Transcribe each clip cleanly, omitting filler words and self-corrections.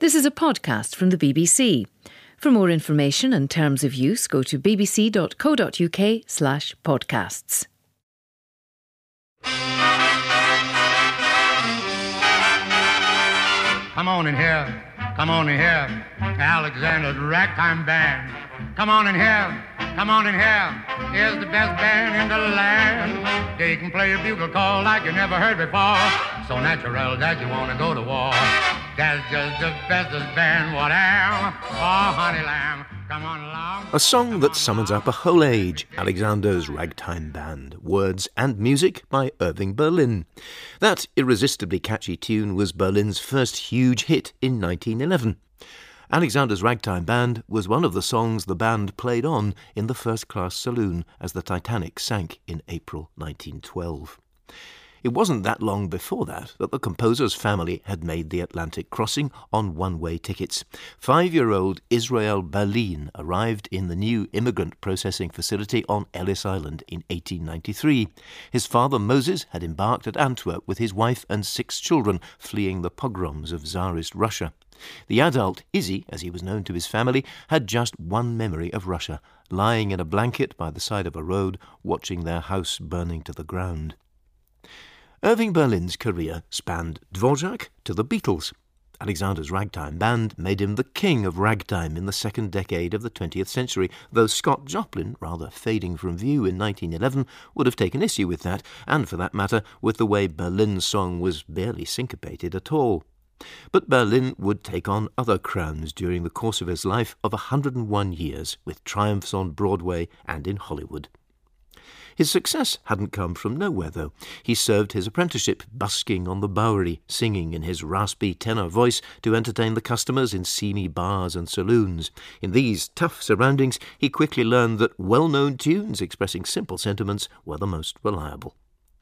This is a podcast from the BBC. For more information and terms of use, go to bbc.co.uk/podcasts. Come on in here, Alexander's Ragtime Band. Come on in here, here's the best band in the land. They can play a bugle call like you never heard before, so natural that you want to go to war. That's just the bestest band, what am? Oh, honey lamb, come on along. A song that summons up a whole age, Alexander's Ragtime Band, words and music by Irving Berlin. That irresistibly catchy tune was Berlin's first huge hit in 1911. Alexander's Ragtime Band was one of the songs the band played on in the first-class saloon as the Titanic sank in April 1912. It wasn't that long before that the composer's family had made the Atlantic crossing on one-way tickets. 5-year-old Israel Berlin arrived in the new immigrant processing facility on Ellis Island in 1893. His father Moses had embarked at Antwerp with his wife and 6 children, fleeing the pogroms of Tsarist Russia. The adult, Izzy, as he was known to his family, had just one memory of Russia, lying in a blanket by the side of a road, watching their house burning to the ground. Irving Berlin's career spanned Dvorak to the Beatles. Alexander's Ragtime Band made him the king of ragtime in the second decade of the 20th century, though Scott Joplin, rather fading from view in 1911, would have taken issue with that, and for that matter, with the way Berlin's song was barely syncopated at all. But Berlin would take on other crowns during the course of his life of 101 years, with triumphs on Broadway and in Hollywood. His success hadn't come from nowhere, though. He served his apprenticeship busking on the Bowery, singing in his raspy tenor voice to entertain the customers in seamy bars and saloons. In these tough surroundings, he quickly learned that well-known tunes expressing simple sentiments were the most reliable.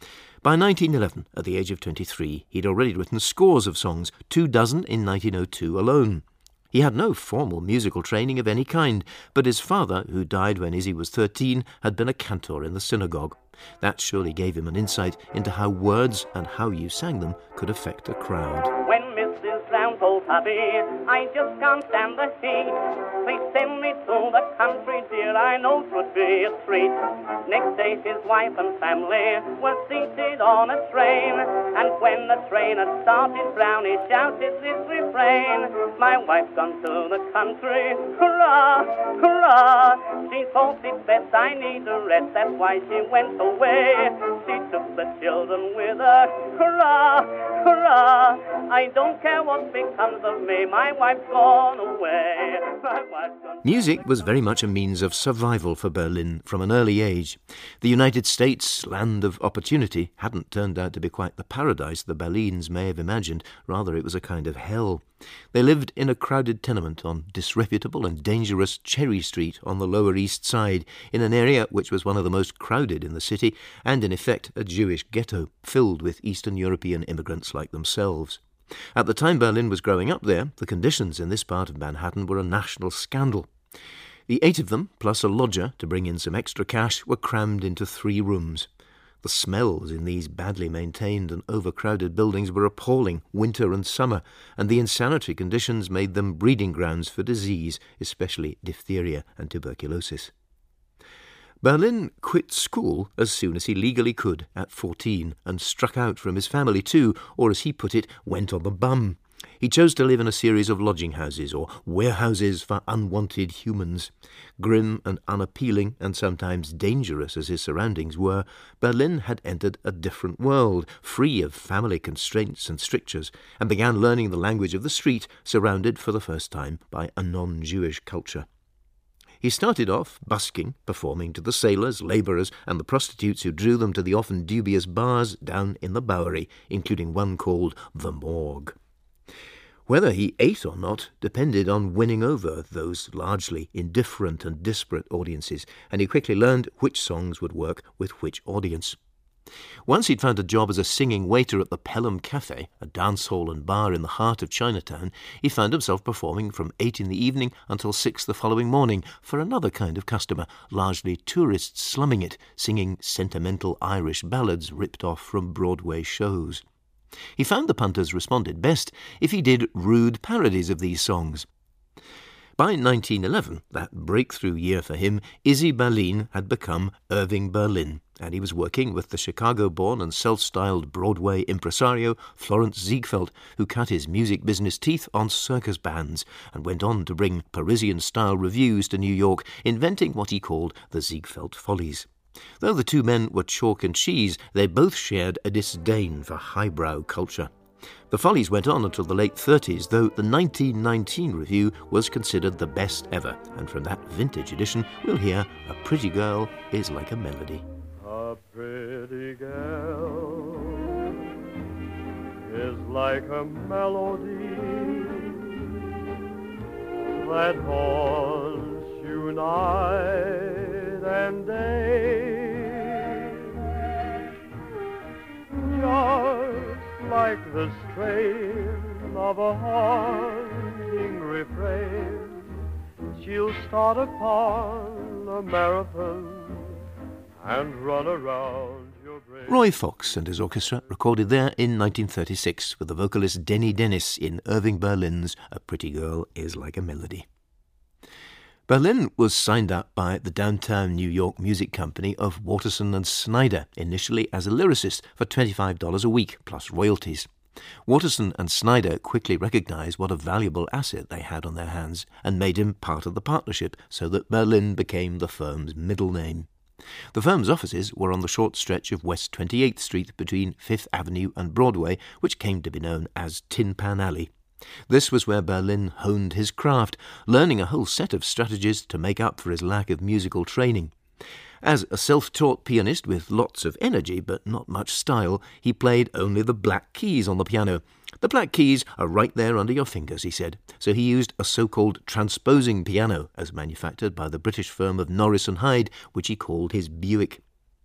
By 1911, at the age of 23, he'd already written scores of songs, 24 in 1902 alone. He had no formal musical training of any kind, but his father, who died when Izzy was 13, had been a cantor in the synagogue. That surely gave him an insight into how words and how you sang them could affect a crowd. When Mrs. Brown told Pappy, I just can't stand the heat, please send me to the country, dear, I know 'twould be a treat. Next day his wife and family were seated on a train, and when the train had started, Brownie shouted this refrain: my wife's gone to the country, hurrah, hurrah. She thought it best I need a rest, that's why she went away. She took the children with her, hurrah, hurrah. I don't care what becomes of me, my wife's gone away. My wife's gone. Music was very much a means of survival for Berlin from an early age. The United States, land of opportunity, hadn't turned out to be quite the paradise the Berlins may have imagined. Rather, it was a kind of hell. They lived in a crowded tenement on disreputable and dangerous Cherry Street on the Lower East Side, in an area which was one of the most crowded in the city, and in effect a Jewish ghetto, filled with Eastern European immigrants like themselves. At the time Berlin was growing up there, the conditions in this part of Manhattan were a national scandal. The 8 of them, plus a lodger to bring in some extra cash, were crammed into 3 rooms. The smells in these badly maintained and overcrowded buildings were appalling, winter and summer, and the insanitary conditions made them breeding grounds for disease, especially diphtheria and tuberculosis. Berlin quit school as soon as he legally could at 14 and struck out from his family too, or as he put it, went on the bum. He chose to live in a series of lodging houses or warehouses for unwanted humans. Grim and unappealing, and sometimes dangerous as his surroundings were, Berlin had entered a different world, free of family constraints and strictures, and began learning the language of the street, surrounded for the first time by a non-Jewish culture. He started off busking, performing to the sailors, labourers, and the prostitutes who drew them to the often dubious bars down in the Bowery, including one called the Morgue. Whether he ate or not depended on winning over those largely indifferent and disparate audiences, and he quickly learned which songs would work with which audience. Once he'd found a job as a singing waiter at the Pelham Cafe, a dance hall and bar in the heart of Chinatown, he found himself performing from 8 in the evening until 6 the following morning for another kind of customer, largely tourists slumming it, singing sentimental Irish ballads ripped off from Broadway shows. He found the punters responded best if he did rude parodies of these songs. By 1911, that breakthrough year for him, Izzy Berlin had become Irving Berlin, and he was working with the Chicago-born and self-styled Broadway impresario Florence Ziegfeld, who cut his music business teeth on circus bands and went on to bring Parisian-style revues to New York, inventing what he called the Ziegfeld Follies. Though the two men were chalk and cheese, they both shared a disdain for highbrow culture. The Follies went on until the late 30s, though the 1919 revue was considered the best ever, and from that vintage edition we'll hear A Pretty Girl is Like a Melody. A pretty girl is like a melody that haunts you night and day, just like the strain of a haunting refrain. She'll start upon a marathon and run around your brain. Roy Fox and his orchestra recorded there in 1936 with the vocalist Denny Dennis in Irving Berlin's A Pretty Girl is Like a Melody. Berlin was signed up by the downtown New York music company of Waterson and Snyder, initially as a lyricist for $25 a week, plus royalties. Waterson and Snyder quickly recognized what a valuable asset they had on their hands and made him part of the partnership, so that Berlin became the firm's middle name. The firm's offices were on the short stretch of West 28th Street between Fifth Avenue and Broadway, which came to be known as Tin Pan Alley. This was where Berlin honed his craft, learning a whole set of strategies to make up for his lack of musical training. As a self-taught pianist with lots of energy but not much style, he played only the black keys on the piano. The black keys are right there under your fingers, he said, so he used a so-called transposing piano, as manufactured by the British firm of Norris and Hyde, which he called his Buick.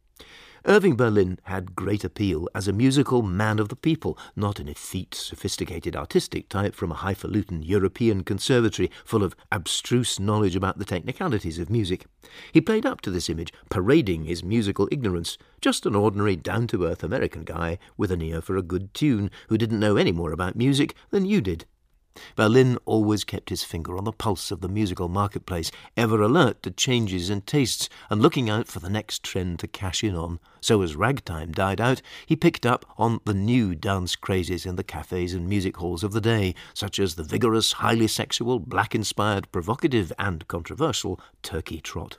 Irving Berlin had great appeal as a musical man of the people, not an effete, sophisticated artistic type from a highfalutin European conservatory full of abstruse knowledge about the technicalities of music. He played up to this image, parading his musical ignorance, just an ordinary, down-to-earth American guy with an ear for a good tune who didn't know any more about music than you did. Berlin always kept his finger on the pulse of the musical marketplace, ever alert to changes in tastes and looking out for the next trend to cash in on. So as ragtime died out, he picked up on the new dance crazes in the cafes and music halls of the day, such as the vigorous, highly sexual, black-inspired, provocative and controversial Turkey Trot.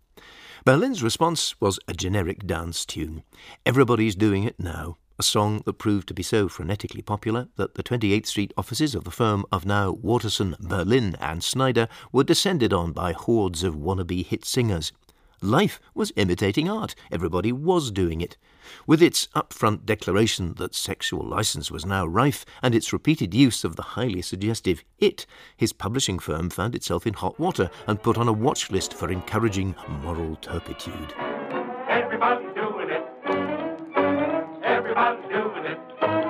Berlin's response was a generic dance tune. Everybody's doing it now. A song that proved to be so frenetically popular that the 28th Street offices of the firm of now Waterson, Berlin and Snyder were descended on by hordes of wannabe hit singers. Life was imitating art. Everybody was doing it. With its upfront declaration that sexual license was now rife and its repeated use of the highly suggestive it, his publishing firm found itself in hot water and put on a watch list for encouraging moral turpitude. Everybody's doing it. Everybody's doing it.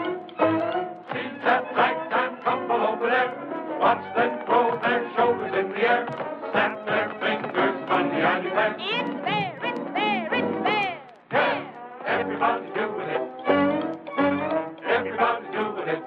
See that ragtime couple over there. Watch them throw their shoulders in the air. Snap their fingers funny on your head. It's there, it's there, it's there. Yeah, everybody's doing it. Everybody's doing it.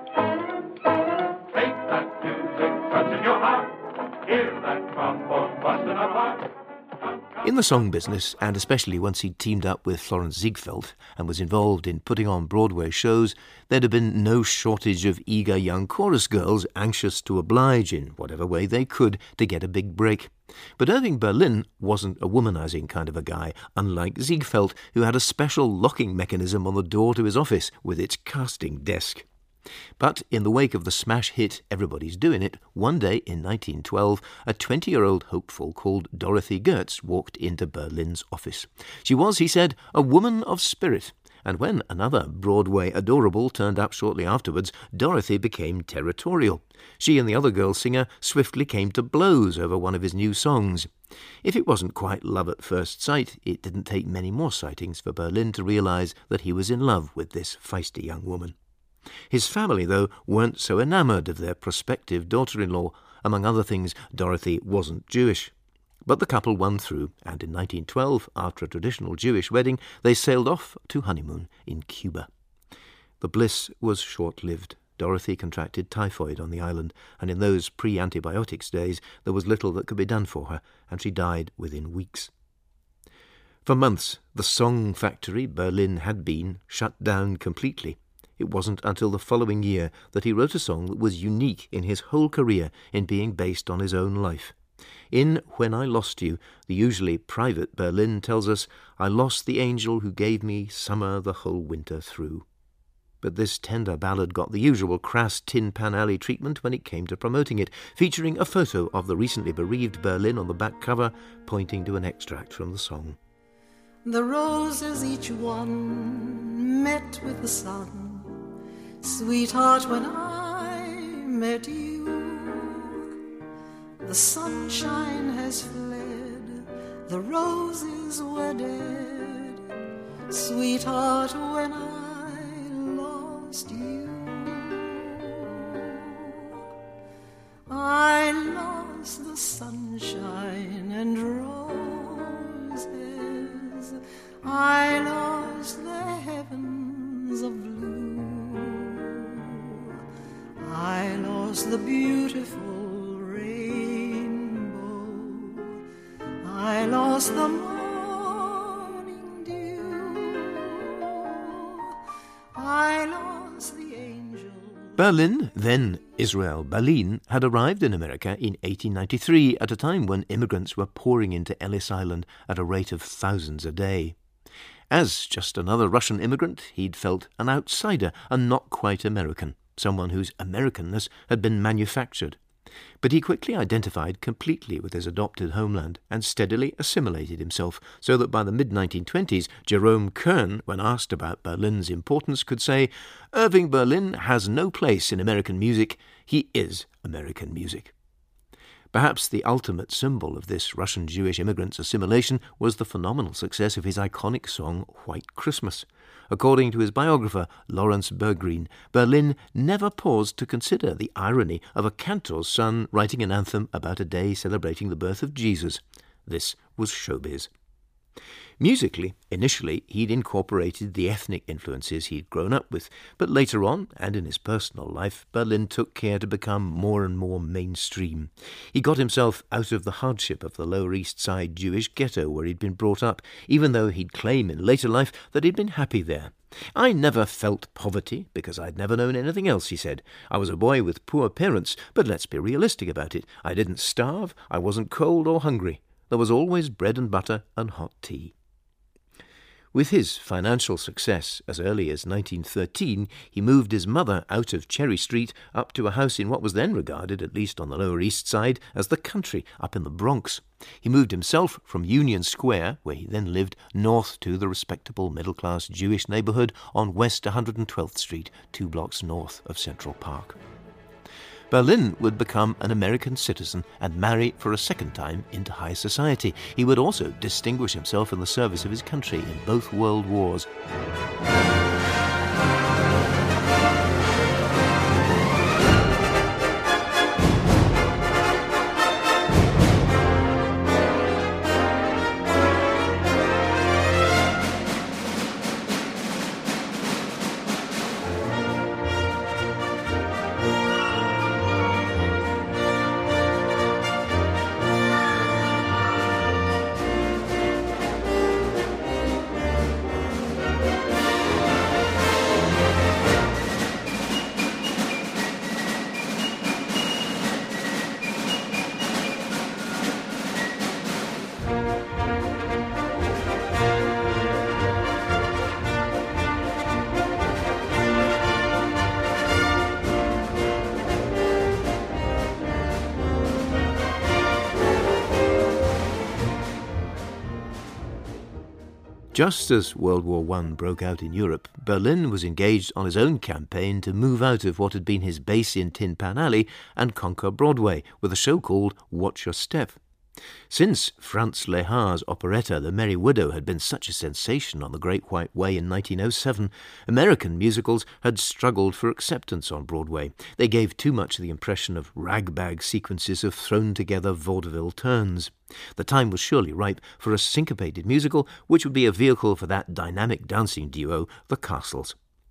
Take that music touching your heart. Hear that trombone busting apart. In the song business, and especially once he'd teamed up with Florence Ziegfeld and was involved in putting on Broadway shows, there'd have been no shortage of eager young chorus girls anxious to oblige in whatever way they could to get a big break. But Irving Berlin wasn't a womanizing kind of a guy, unlike Ziegfeld, who had a special locking mechanism on the door to his office with its casting desk. But in the wake of the smash hit Everybody's Doing It, one day in 1912, a 20-year-old hopeful called Dorothy Gertz walked into Berlin's office. She was, he said, a woman of spirit, and when another Broadway adorable turned up shortly afterwards, Dorothy became territorial. She and the other girl singer swiftly came to blows over one of his new songs. If it wasn't quite love at first sight, it didn't take many more sightings for Berlin to realize that he was in love with this feisty young woman. His family, though, weren't so enamoured of their prospective daughter-in-law. Among other things, Dorothy wasn't Jewish. But the couple won through, and in 1912, after a traditional Jewish wedding, they sailed off to honeymoon in Cuba. The bliss was short-lived. Dorothy contracted typhoid on the island, and in those pre-antibiotics days there was little that could be done for her, and she died within weeks. For months, the Song Factory, Berlin, had been shut down completely. It wasn't until the following year that he wrote a song that was unique in his whole career in being based on his own life. In When I Lost You, the usually private Berlin tells us, "I lost the angel who gave me summer the whole winter through." But this tender ballad got the usual crass Tin Pan Alley treatment when it came to promoting it, featuring a photo of the recently bereaved Berlin on the back cover, pointing to an extract from the song. The roses each one met with the sun. Sweetheart, when I met you, the sunshine has fled, the roses were dead. Sweetheart, when I lost you, I lost the sunshine and roses, I lost the heavens of blue, I lost the beautiful rainbow, I lost the morning dew, I lost the angel. Berlin, then Israel Berlin, had arrived in America in 1893 at a time when immigrants were pouring into Ellis Island at a rate of thousands a day. As just another Russian immigrant, he'd felt an outsider and not quite American, someone whose Americanness had been manufactured. But he quickly identified completely with his adopted homeland and steadily assimilated himself, so that by the mid-1920s, Jerome Kern, when asked about Berlin's importance, could say, "Irving Berlin has no place in American music. He is American music." Perhaps the ultimate symbol of this Russian Jewish immigrant's assimilation was the phenomenal success of his iconic song White Christmas. According to his biographer, Lawrence Bergreen, Berlin never paused to consider the irony of a cantor's son writing an anthem about a day celebrating the birth of Jesus. This was showbiz. Musically, initially, he'd incorporated the ethnic influences he'd grown up with, but later on, and in his personal life, Berlin took care to become more and more mainstream. He got himself out of the hardship of the Lower East Side Jewish ghetto where he'd been brought up, even though he'd claim in later life that he'd been happy there. "I never felt poverty because I'd never known anything else," he said. "I was a boy with poor parents, but let's be realistic about it. I didn't starve, I wasn't cold or hungry. There was always bread and butter and hot tea." With his financial success as early as 1913, he moved his mother out of Cherry Street up to a house in what was then regarded, at least on the Lower East Side, as the country, up in the Bronx. He moved himself from Union Square, where he then lived, north to the respectable middle-class Jewish neighborhood on West 112th Street, 2 blocks north of Central Park. Berlin would become an American citizen and marry for a second time into high society. He would also distinguish himself in the service of his country in both world wars. Just as World War I broke out in Europe, Berlin was engaged on his own campaign to move out of what had been his base in Tin Pan Alley and conquer Broadway with a show called Watch Your Step. Since Franz Lehar's operetta The Merry Widow had been such a sensation on the Great White Way in 1907, American musicals had struggled for acceptance on Broadway. They gave too much the impression of ragbag sequences of thrown-together vaudeville turns. The time was surely ripe for a syncopated musical which would be a vehicle for that dynamic dancing duo, the Castles.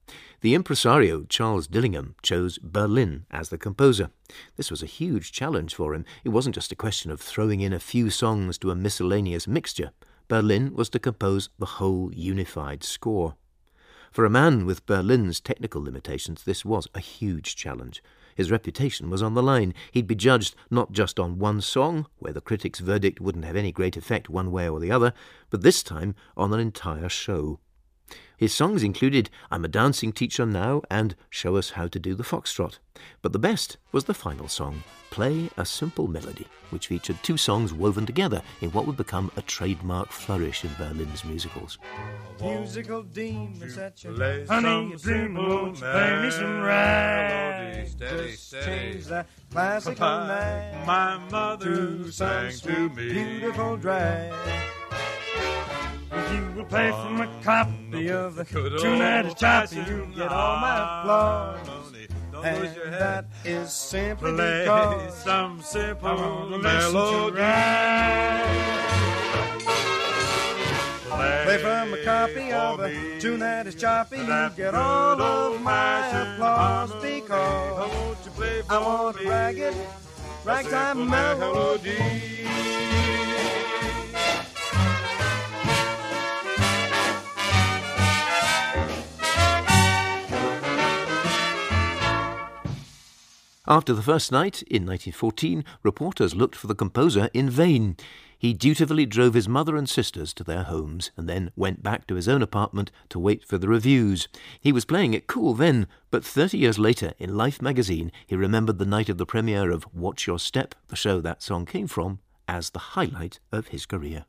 The impresario Charles Dillingham chose Berlin as the composer. This was a huge challenge for him. It wasn't just a question of throwing in a few songs to a miscellaneous mixture. Berlin was to compose the whole unified score. For a man with Berlin's technical limitations, this was a huge challenge. His reputation was on the line. He'd be judged not just on one song, where the critics' verdict wouldn't have any great effect one way or the other, but this time on an entire show. His songs included I'm a Dancing Teacher Now and Show Us How to Do the Foxtrot. But the best was the final song, Play a Simple Melody, which featured two songs woven together in what would become a trademark flourish in Berlin's musicals. Musical demons at your Play honey, you some dream, won't you play me some rag? steady, Just steady. change that classical night My mother to sang some to sweet, me. beautiful drag. If you will play from a copy of the Good tune that is old choppy, fashioned you get all my applause. harmony. Don't And lose your that head. is simply Play because some I simple want to listen to melody. rag. Play from a copy of for a me. tune that is choppy, you That get all good of my old-fashioned applause harmony. because Won't you play I for want me? a ragged, A ragtime simple melody. After the first night, in 1914, reporters looked for the composer in vain. He dutifully drove his mother and sisters to their homes and then went back to his own apartment to wait for the reviews. He was playing it cool then, but 30 years later, in Life magazine, he remembered the night of the premiere of Watch Your Step, the show that song came from, as the highlight of his career.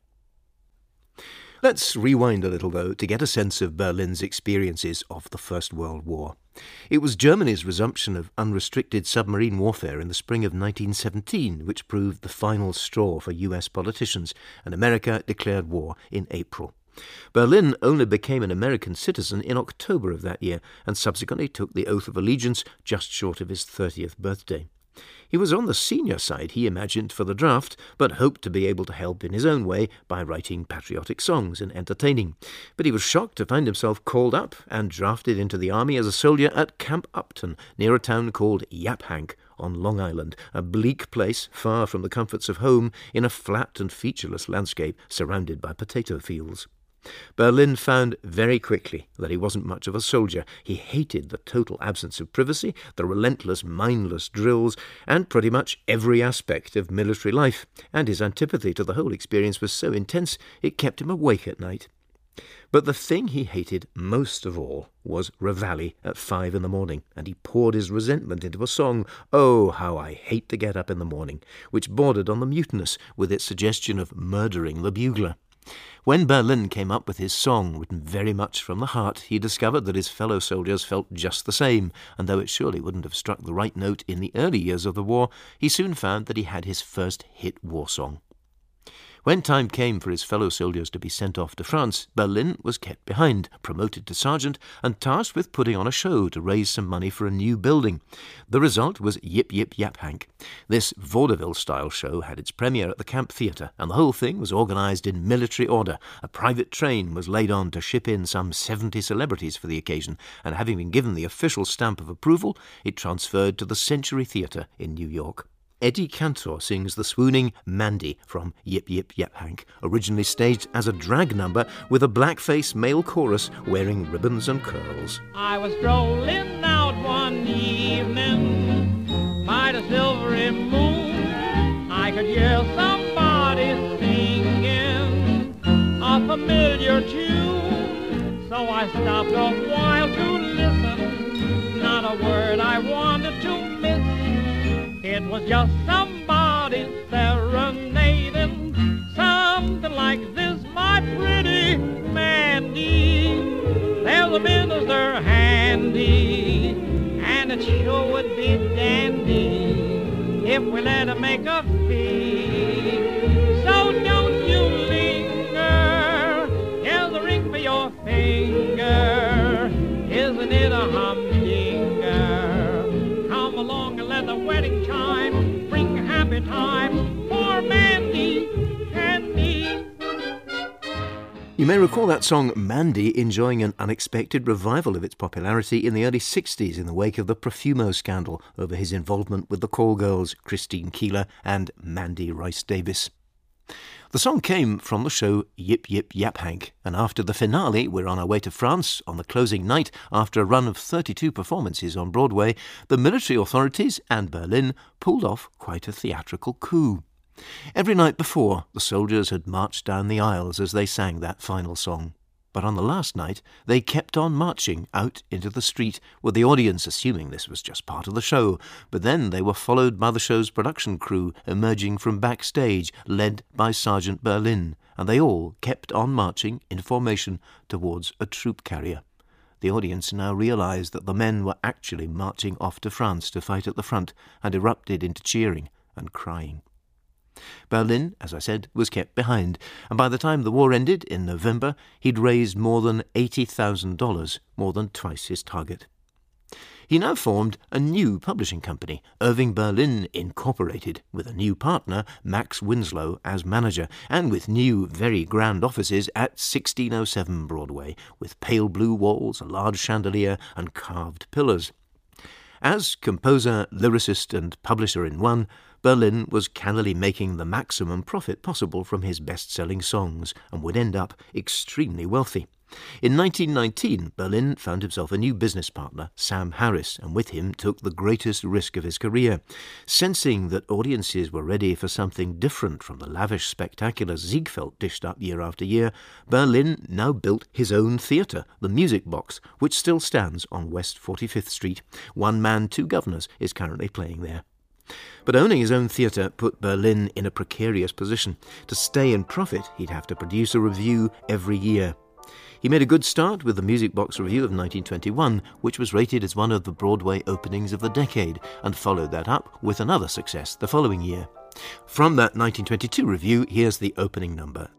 Let's rewind a little, though, to get a sense of Berlin's experiences of the First World War. It was Germany's resumption of unrestricted submarine warfare in the spring of 1917 which proved the final straw for US politicians, and America declared war in April. Berlin only became an American citizen in October of that year and subsequently took the oath of allegiance just short of his 30th birthday. He was on the senior side, he imagined, for the draft, but hoped to be able to help in his own way by writing patriotic songs and entertaining. But he was shocked to find himself called up and drafted into the army as a soldier at Camp Upton, near a town called Yaphank on Long Island, a bleak place far from the comforts of home in a flat and featureless landscape surrounded by potato fields. Berlin found very quickly that he wasn't much of a soldier. He hated the total absence of privacy, the relentless, mindless drills, and pretty much every aspect of military life, and his antipathy to the whole experience was so intense it kept him awake at night. But the thing he hated most of all was reveille at 5 a.m, and he poured his resentment into a song, Oh, How I Hate to Get Up in the Morning, which bordered on the mutinous with its suggestion of murdering the bugler. When Berlin came up with his song, written very much from the heart, he discovered that his fellow soldiers felt just the same, and though it surely wouldn't have struck the right note in the early years of the war, he soon found that he had his first hit war song. When time came for his fellow soldiers to be sent off to France, Berlin was kept behind, promoted to sergeant, and tasked with putting on a show to raise some money for a new building. The result was Yip Yip Yaphank. This vaudeville-style show had its premiere at the Camp Theatre, and the whole thing was organised in military order. A private train was laid on to ship in some 70 celebrities for the occasion, and having been given the official stamp of approval, it transferred to the Century Theatre in New York. Eddie Cantor sings the swooning Mandy from Yip Yip Yaphank, originally staged as a drag number with a blackface male chorus wearing ribbons and curls. I was strolling out one evening by the silvery moon. I could hear somebody singing a familiar tune. So I stopped a while to listen, not a word I wanted to miss. It was just somebody serenading, something like this, my pretty Mandy. There's a minister handy, and it sure would be dandy if we let him make a fee. So don't you linger, here's a ring for your finger. Isn't it a humdinger? Come along and let the wedding chime bring happy times for Mandy and me. You You may recall that song Mandy enjoying an unexpected revival of its popularity in the early 60s in the wake of the Profumo scandal over his involvement with the call girls Christine Keeler and Mandy Rice Davis. The song came from the show Yip Yip Yap Hank, and after the finale, we're on our way to France. On the closing night, after a run of 32 performances on Broadway, the military authorities and Berlin pulled off quite a theatrical coup. Every night before, the soldiers had marched down the aisles as they sang that final song. But on the last night, they kept on marching out into the street, with the audience assuming this was just part of the show. But then they were followed by the show's production crew emerging from backstage, led by Sergeant Berlin, and they all kept on marching in formation towards a troop carrier. The audience now realized that the men were actually marching off to France to fight at the front, and erupted into cheering and crying. Berlin, as I said, was kept behind, and by the time the war ended in November, he'd raised more than $80,000, more than twice his target. He now formed a new publishing company, Irving Berlin Incorporated, with a new partner, Max Winslow, as manager, and with new, very grand offices at 1607 Broadway, with pale blue walls, a large chandelier, and carved pillars. As composer, lyricist, and publisher in one, Berlin was cannily making the maximum profit possible from his best-selling songs and would end up extremely wealthy. In 1919, Berlin found himself a new business partner, Sam Harris, and with him took the greatest risk of his career. Sensing that audiences were ready for something different from the lavish spectaculars Ziegfeld dished up year after year, Berlin now built his own theatre, the Music Box, which still stands on West 45th Street. One Man, Two Governors is currently playing there. But owning his own theatre put Berlin in a precarious position. To stay in profit, he'd have to produce a revue every year. He made a good start with the Music Box Revue of 1921, which was rated as one of the Broadway openings of the decade, and followed that up with another success the following year. From that 1922 revue, here's the opening number.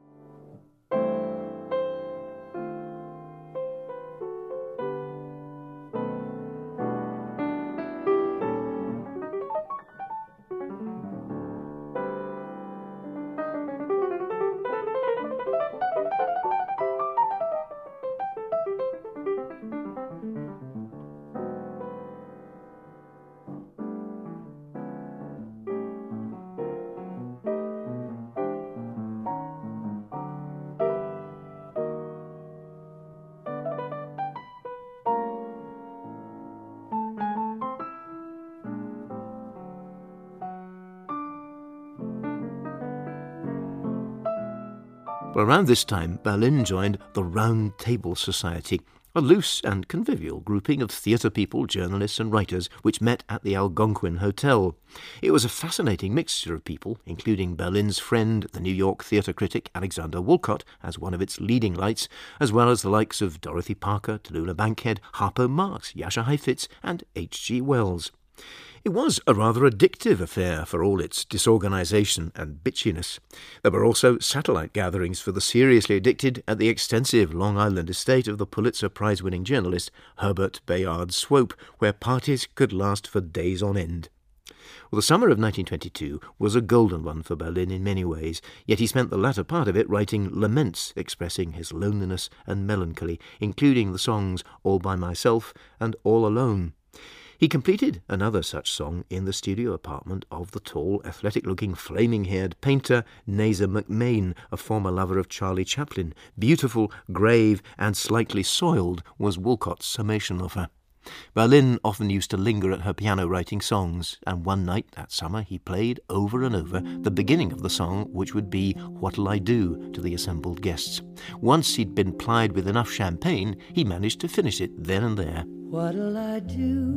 Around this time, Berlin joined the Round Table Society, a loose and convivial grouping of theatre people, journalists and writers, which met at the Algonquin Hotel. It was a fascinating mixture of people, including Berlin's friend, the New York theatre critic Alexander Woollcott, as one of its leading lights, as well as the likes of Dorothy Parker, Tallulah Bankhead, Harpo Marx, Jascha Heifetz and H.G. Wells. It was a rather addictive affair for all its disorganisation and bitchiness. There were also satellite gatherings for the seriously addicted at the extensive Long Island estate of the Pulitzer Prize-winning journalist Herbert Bayard Swope, where parties could last for days on end. Well, the summer of 1922 was a golden one for Berlin in many ways, yet he spent the latter part of it writing laments expressing his loneliness and melancholy, including the songs All by Myself and All Alone. He completed another such song in the studio apartment of the tall, athletic-looking, flaming-haired painter Nazer McMain, a former lover of Charlie Chaplin. Beautiful, grave, and slightly soiled was Woollcott's summation of her. Berlin often used to linger at her piano writing songs, and one night that summer he played over and over the beginning of the song, which would be What'll I Do, to the assembled guests. Once he'd been plied with enough champagne, he managed to finish it then and there. What'll I do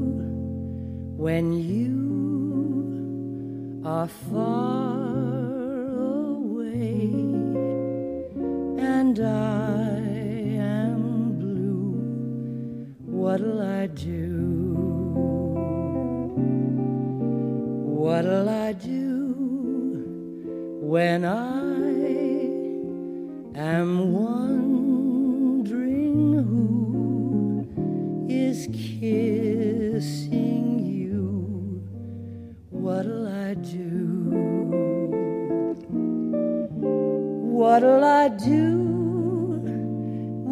when you are far away and I am blue? What'll I do? What'll I do when I am wondering who is kissing you? What'll I do? What'll I do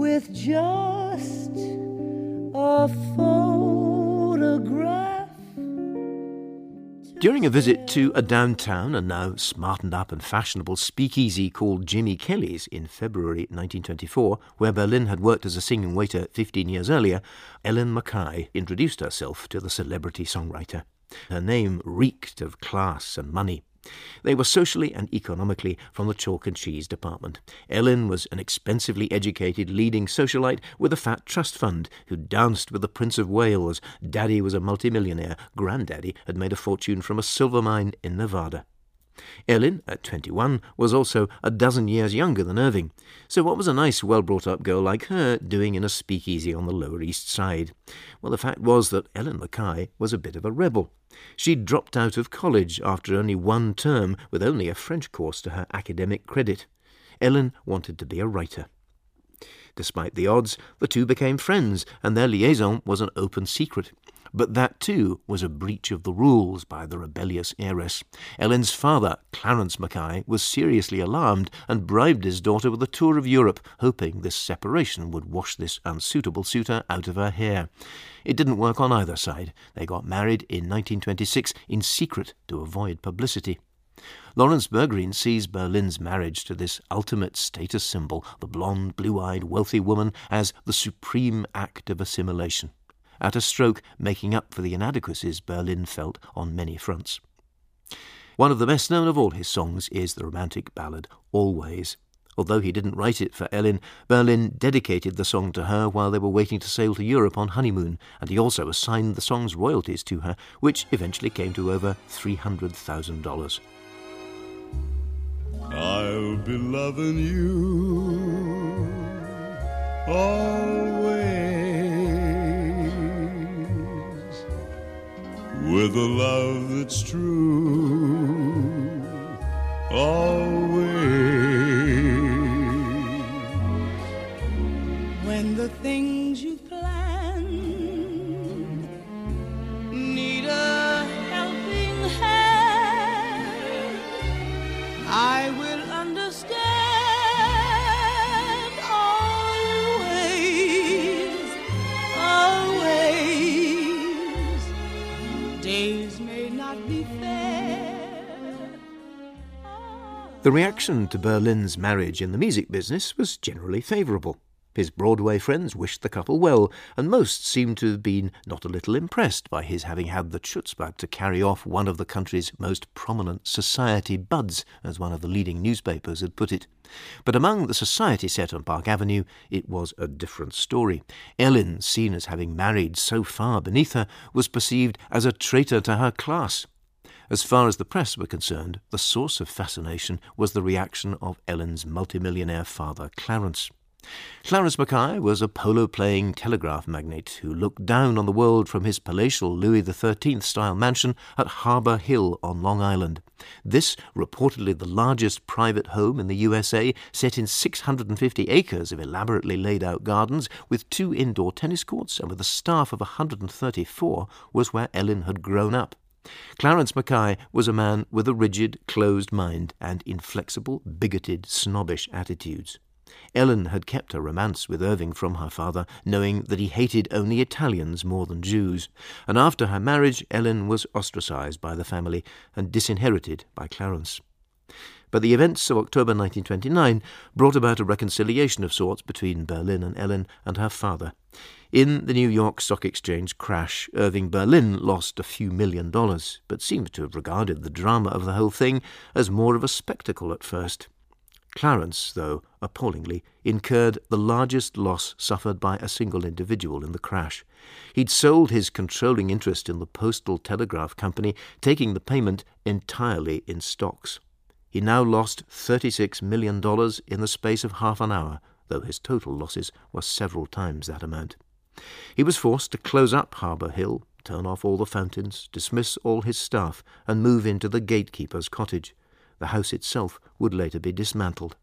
with just a photograph. During a visit to a downtown and now smartened up and fashionable speakeasy called Jimmy Kelly's in February 1924, where Berlin had worked as a singing waiter 15 years earlier, Ellen Mackay introduced herself to the celebrity songwriter. Her name reeked of class and money. They were socially and economically from the chalk and cheese department. Ellen was an expensively educated leading socialite with a fat trust fund who danced with the Prince of Wales. Daddy was a multimillionaire. Granddaddy had made a fortune from a silver mine in Nevada. Ellen, at 21, was also a dozen years younger than Irving. So what was a nice, well-brought-up girl like her doing in a speakeasy on the Lower East Side? Well, the fact was that Ellen Mackay was a bit of a rebel. She'd dropped out of college after only one term, with only a French course to her academic credit. Ellen wanted to be a writer. Despite the odds, the two became friends, and their liaison was an open secret. But that, too, was a breach of the rules by the rebellious heiress. Ellen's father, Clarence Mackay, was seriously alarmed and bribed his daughter with a tour of Europe, hoping this separation would wash this unsuitable suitor out of her hair. It didn't work on either side. They got married in 1926 in secret to avoid publicity. Lawrence Bergreen sees Berlin's marriage to this ultimate status symbol, the blonde, blue-eyed, wealthy woman, as the supreme act of assimilation. At a stroke, making up for the inadequacies Berlin felt on many fronts. One of the best known of all his songs is the romantic ballad Always. Although he didn't write it for Ellen, Berlin dedicated the song to her while they were waiting to sail to Europe on honeymoon, and he also assigned the song's royalties to her, which eventually came to over $300,000. I'll be loving you always, with a love that's true, always. When the things you plan need a helping hand, I will understand always. Days may not be fair. The reaction to Berlin's marriage in the music business was generally favourable. His Broadway friends wished the couple well, and most seemed to have been not a little impressed by his having had the chutzpah to carry off one of the country's most prominent society buds, as one of the leading newspapers had put it. But among the society set on Park Avenue, it was a different story. Ellen, seen as having married so far beneath her, was perceived as a traitor to her class. As far as the press were concerned, the source of fascination was the reaction of Ellen's multimillionaire father, Clarence. Clarence Mackay was a polo-playing telegraph magnate who looked down on the world from his palatial Louis XIII-style mansion at Harbour Hill on Long Island. This, reportedly the largest private home in the USA, set in 650 acres of elaborately laid-out gardens with 2 indoor tennis courts and with a staff of 134, was where Ellen had grown up. Clarence Mackay was a man with a rigid, closed mind and inflexible, bigoted, snobbish attitudes. Ellen had kept her romance with Irving from her father, knowing that he hated only Italians more than Jews, and after her marriage Ellen was ostracized by the family and disinherited by Clarence. But the events of October 1929 brought about a reconciliation of sorts between Berlin and Ellen and her father. In the New York Stock Exchange crash, Irving Berlin lost a few $1 million, but seems to have regarded the drama of the whole thing as more of a spectacle at first. Clarence, though, appallingly, incurred the largest loss suffered by a single individual in the crash. He'd sold his controlling interest in the Postal Telegraph Company, taking the payment entirely in stocks. He now lost $36 million in the space of half an hour, though his total losses were several times that amount. He was forced to close up Harbour Hill, turn off all the fountains, dismiss all his staff, and move into the gatekeeper's cottage. The house itself would later be dismantled.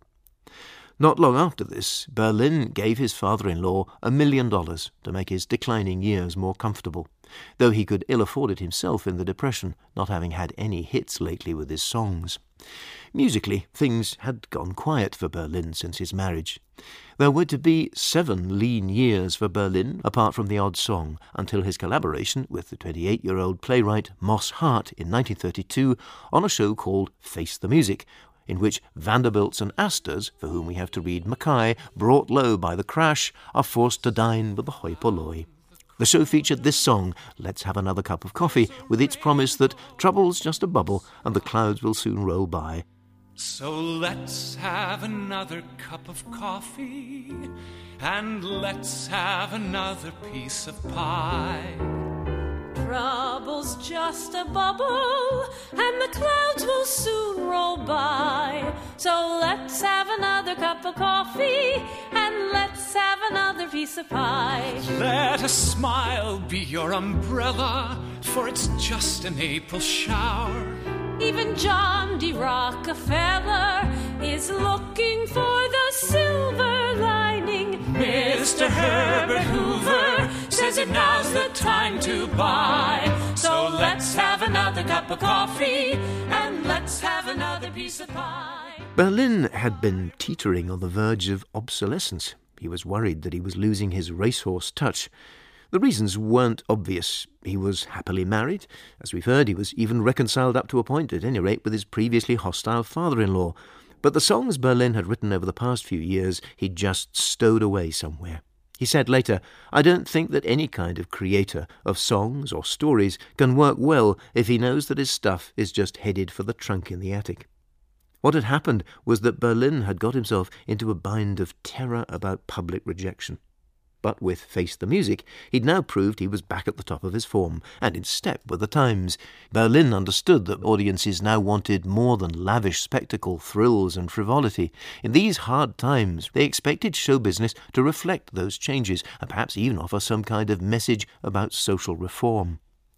Not long after this, Berlin gave his father-in-law $1 million to make his declining years more comfortable. though he could ill afford it himself in the Depression, not having had any hits lately with his songs. Musically, things had gone quiet for Berlin since his marriage. There were to be 7 lean years for Berlin, apart from the odd song, until his collaboration with the 28-year-old playwright Moss Hart in 1932 on a show called Face the Music, in which Vanderbilts and Astors, for whom we have to read Mackay, brought low by the crash, are forced to dine with the hoi polloi. The show featured this song, Let's Have Another Cup of Coffee, with its promise that trouble's just a bubble and the clouds will soon roll by. So let's have another cup of coffee, and let's have another piece of pie. Trouble's just a bubble, and the clouds will soon roll by. So let's have another cup of coffee, and let's have another piece of pie. Let a smile be your umbrella, for it's just an April shower. Even John D. Rockefeller is looking for the silver lining. Mr. Herbert Hoover says it now's the time to buy. So let's have another cup of coffee, and let's have another piece of pie. Berlin had been teetering on the verge of obsolescence. He was worried that he was losing his racehorse touch. The reasons weren't obvious. He was happily married. As we've heard, he was even reconciled up to a point, at any rate, with his previously hostile father-in-law. But the songs Berlin had written over the past few years he'd just stowed away somewhere. He said later, "I don't think that any kind of creator of songs or stories can work well if he knows that his stuff is just headed for the trunk in the attic." What had happened was that Berlin had got himself into a bind of terror about public rejection. But with Face the Music, he'd now proved he was back at the top of his form, and in step with the times. Berlin understood that audiences now wanted more than lavish spectacle, thrills and frivolity. In these hard times, they expected show business to reflect those changes, and perhaps even offer some kind of message about social reform.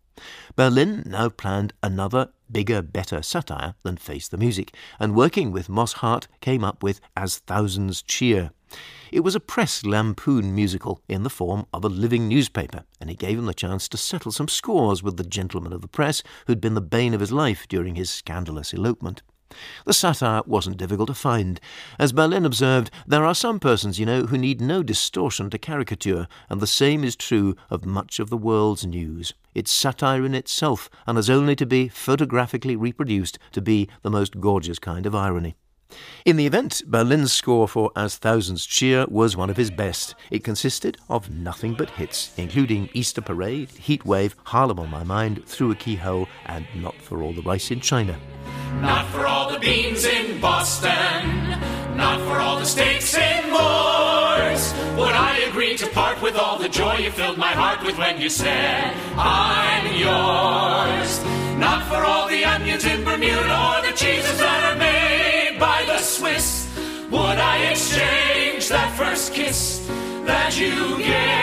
Berlin now planned another, bigger, better satire than Face the Music, and working with Moss Hart came up with As Thousands Cheer. It was a press lampoon musical in the form of a living newspaper, and it gave him the chance to settle some scores with the gentleman of the press who'd been the bane of his life during his scandalous elopement. The satire wasn't difficult to find. As Berlin observed, there are some persons, who need no distortion to caricature, and the same is true of much of the world's news. It's satire in itself, and has only to be photographically reproduced to be the most gorgeous kind of irony. In the event, Berlin's score for As Thousands Cheer was one of his best. It consisted of nothing but hits, including Easter Parade, Heat Wave, Harlem on My Mind, Through a Keyhole, and Not for All the Rice in China. Not for all the beans in Boston, not for all the steaks in Moores, would I agree to part with all the joy you filled my heart with when you said, I'm yours. Not for all the onions in Bermuda or the cheeses that are made by the Swiss, would I exchange that first kiss that you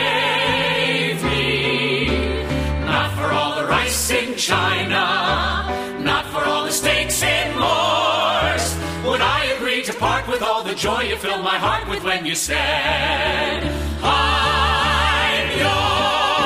gave me. Not for all the rice in China, not for all the steaks in Moores, would I agree to part with all the joy you filled my heart with when you said, I'm yours.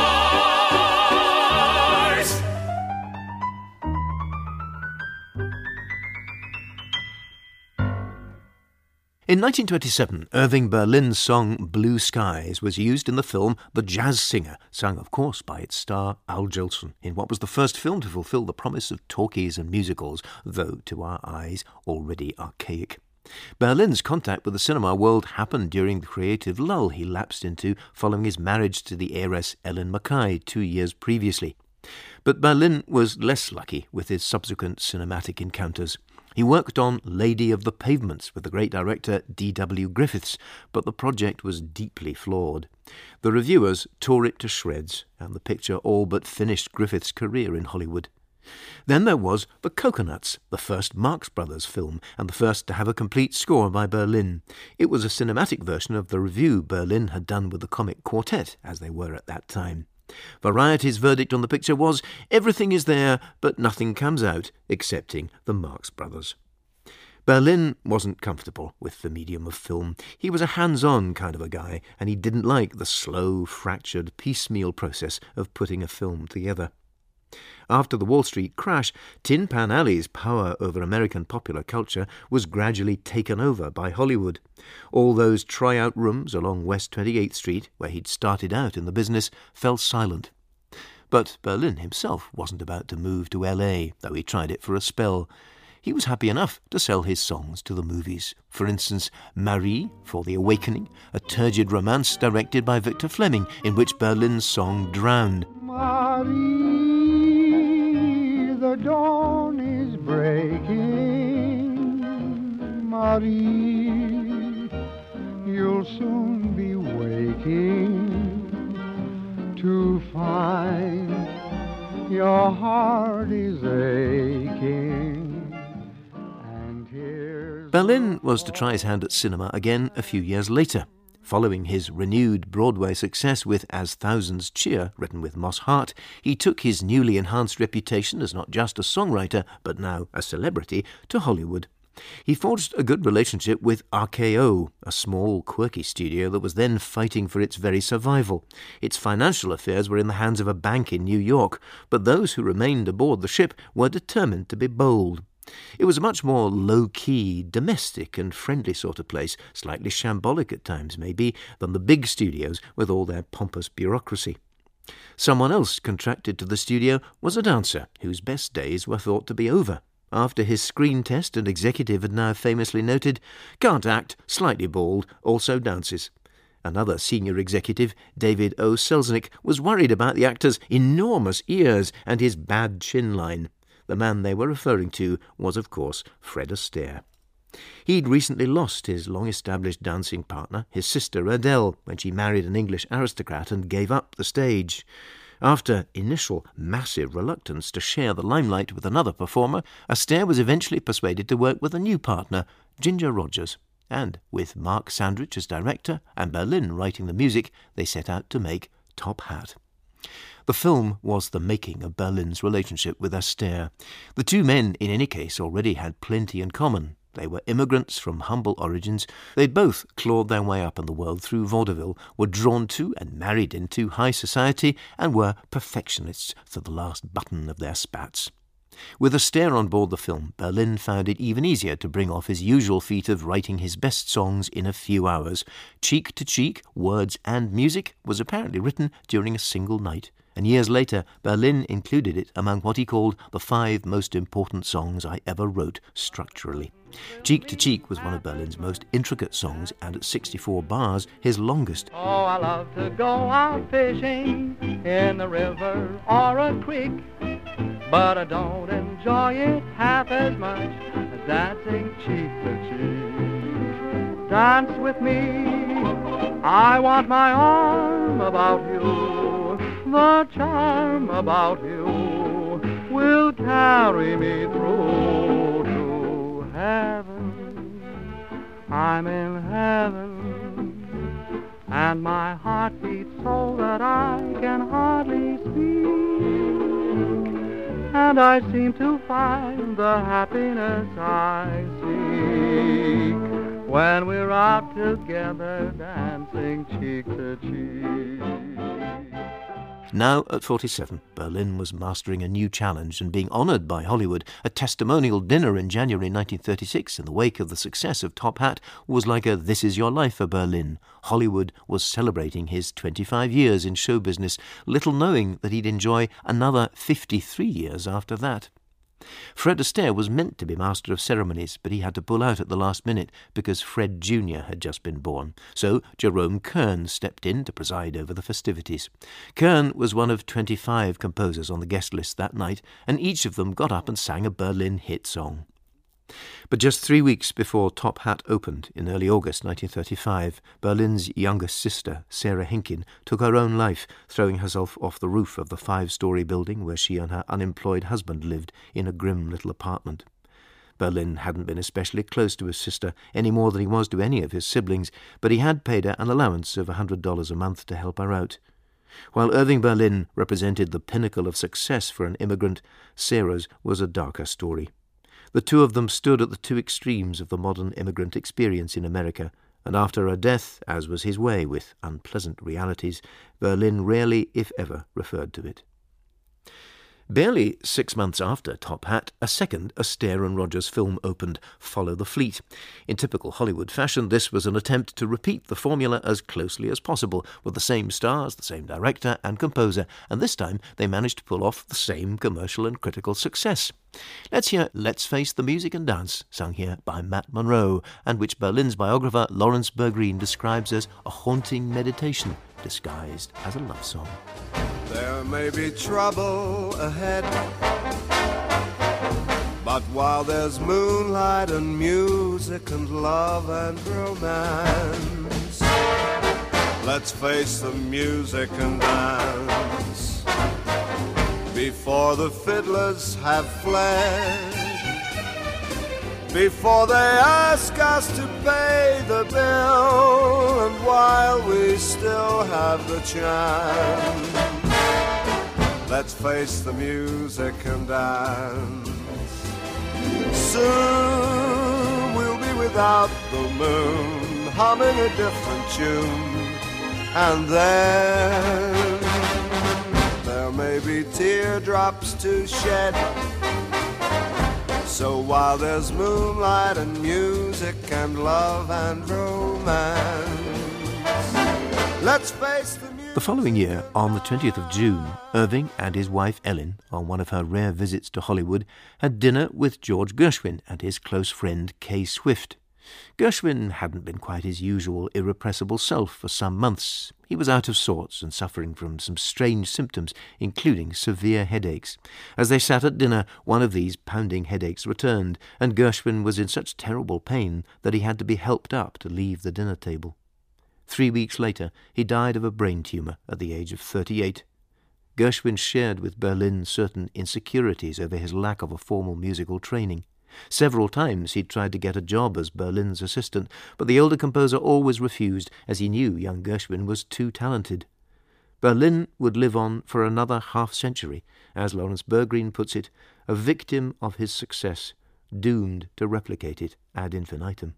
In 1927, Irving Berlin's song Blue Skies was used in the film The Jazz Singer, sung of course by its star Al Jolson, in what was the first film to fulfill the promise of talkies and musicals, though to our eyes already archaic. Berlin's contact with the cinema world happened during the creative lull he lapsed into following his marriage to the heiress Ellen Mackay 2 years previously. But Berlin was less lucky with his subsequent cinematic encounters. He worked on Lady of the Pavements with the great director D.W. Griffiths, but the project was deeply flawed. The reviewers tore it to shreds, and the picture all but finished Griffiths' career in Hollywood. Then there was The Coconuts, the first Marx Brothers film, and the first to have a complete score by Berlin. It was a cinematic version of the review Berlin had done with the comic quartet, as they were at that time. Variety's verdict on the picture was, everything is there, but nothing comes out, excepting the Marx Brothers. Berlin wasn't comfortable with the medium of film. He was a hands-on kind of a guy, and he didn't like the slow, fractured, piecemeal process of putting a film together. After the Wall Street crash, Tin Pan Alley's power over American popular culture was gradually taken over by Hollywood. All those tryout rooms along West 28th Street, where he'd started out in the business, fell silent. But Berlin himself wasn't about to move to L.A., though he tried it for a spell. He was happy enough to sell his songs to the movies. For instance, Marie for The Awakening, a turgid romance directed by Victor Fleming, in which Berlin's song drowned. Marie, the dawn is breaking. Marie, you'll soon be waking to find your heart is aching. Berlin was to try his hand at cinema again a few years later. Following his renewed Broadway success with As Thousands Cheer, written with Moss Hart, he took his newly enhanced reputation as not just a songwriter, but now a celebrity, to Hollywood. He forged a good relationship with RKO, a small, quirky studio that was then fighting for its very survival. Its financial affairs were in the hands of a bank in New York, but those who remained aboard the ship were determined to be bold. It was a much more low-key, domestic and friendly sort of place, slightly shambolic at times, maybe, than the big studios with all their pompous bureaucracy. Someone else contracted to the studio was a dancer whose best days were thought to be over. After his screen test, an executive had now famously noted, "Can't act, slightly bald, also dances." Another senior executive, David O. Selznick, was worried about the actor's enormous ears and his bad chin line. The man they were referring to was, of course, Fred Astaire. He'd recently lost his long-established dancing partner, his sister Adele, when she married an English aristocrat and gave up the stage. After initial massive reluctance to share the limelight with another performer, Astaire was eventually persuaded to work with a new partner, Ginger Rogers. And with Mark Sandrich as director and Berlin writing the music, they set out to make Top Hat. The film was the making of Berlin's relationship with Astaire. The two men, in any case, already had plenty in common. They were immigrants from humble origins. They'd both clawed their way up in the world through vaudeville, were drawn to and married into high society, and were perfectionists to the last button of their spats. With Astaire on board the film, Berlin found it even easier to bring off his usual feat of writing his best songs in a few hours. Cheek to Cheek, words and music, was apparently written during a single night. And years later, Berlin included it among what he called the 5 most important songs I ever wrote structurally. Cheek to Cheek was one of Berlin's most intricate songs, and at 64 bars, his longest. Oh, I love to go out fishing in the river or a creek, but I don't enjoy it half as much as dancing cheek to cheek. Dance with me, I want my arm about you. The charm about you will carry me through to heaven. I'm in heaven, and my heart beats so that I can hardly speak, and I seem to find the happiness I seek when we're out together dancing cheek to cheek. Now, at 47, Berlin was mastering a new challenge and being honoured by Hollywood. A testimonial dinner in January 1936 in the wake of the success of Top Hat was like a "This Is Your Life" for Berlin. Hollywood was celebrating his 25 years in show business, little knowing that he'd enjoy another 53 years after that. Fred Astaire was meant to be Master of Ceremonies, but he had to pull out at the last minute because Fred Jr. had just been born. So Jerome Kern stepped in to preside over the festivities. Kern was one of 25 composers on the guest list that night, and each of them got up and sang a Berlin hit song. But just 3 weeks before Top Hat opened, in early August 1935, Berlin's youngest sister, Sarah Henkin, took her own life, throwing herself off the roof of the 5-story building where she and her unemployed husband lived in a grim little apartment. Berlin hadn't been especially close to his sister, any more than he was to any of his siblings, but he had paid her an allowance of $100 a month to help her out. While Irving Berlin represented the pinnacle of success for an immigrant, Sarah's was a darker story. The two of them stood at the two extremes of the modern immigrant experience in America, and after her death, as was his way with unpleasant realities, Berlin rarely, if ever, referred to it. Barely 6 months after Top Hat, a second Astaire and Rogers film opened, Follow the Fleet. In typical Hollywood fashion, this was an attempt to repeat the formula as closely as possible, with the same stars, the same director and composer, and this time they managed to pull off the same commercial and critical success. Let's hear Let's Face the Music and Dance, sung here by Matt Monro, and which Berlin's biographer Lawrence Bergreen describes as a haunting meditation disguised as a love song. There may be trouble ahead, but while there's moonlight and music and love and romance, let's face the music and dance. Before the fiddlers have fled, before they ask us to pay the bill, and while we still have the chance, let's face the music and dance. Soon we'll be without the moon, humming a different tune, and then there may be teardrops to shed. So while there's moonlight and music and love and romance, let's face the music. The following year, on the 20th of June, Irving and his wife Ellen, on one of her rare visits to Hollywood, had dinner with George Gershwin and his close friend Kay Swift. Gershwin hadn't been quite his usual irrepressible self for some months. He was out of sorts and suffering from some strange symptoms, including severe headaches. As they sat at dinner, one of these pounding headaches returned, and Gershwin was in such terrible pain that he had to be helped up to leave the dinner table. 3 weeks later, he died of a brain tumour at the age of 38. Gershwin shared with Berlin certain insecurities over his lack of a formal musical training. Several times he'd tried to get a job as Berlin's assistant, but the older composer always refused, as he knew young Gershwin was too talented. Berlin would live on for another half-century, as Lawrence Bergreen puts it, a victim of his success, doomed to replicate it ad infinitum.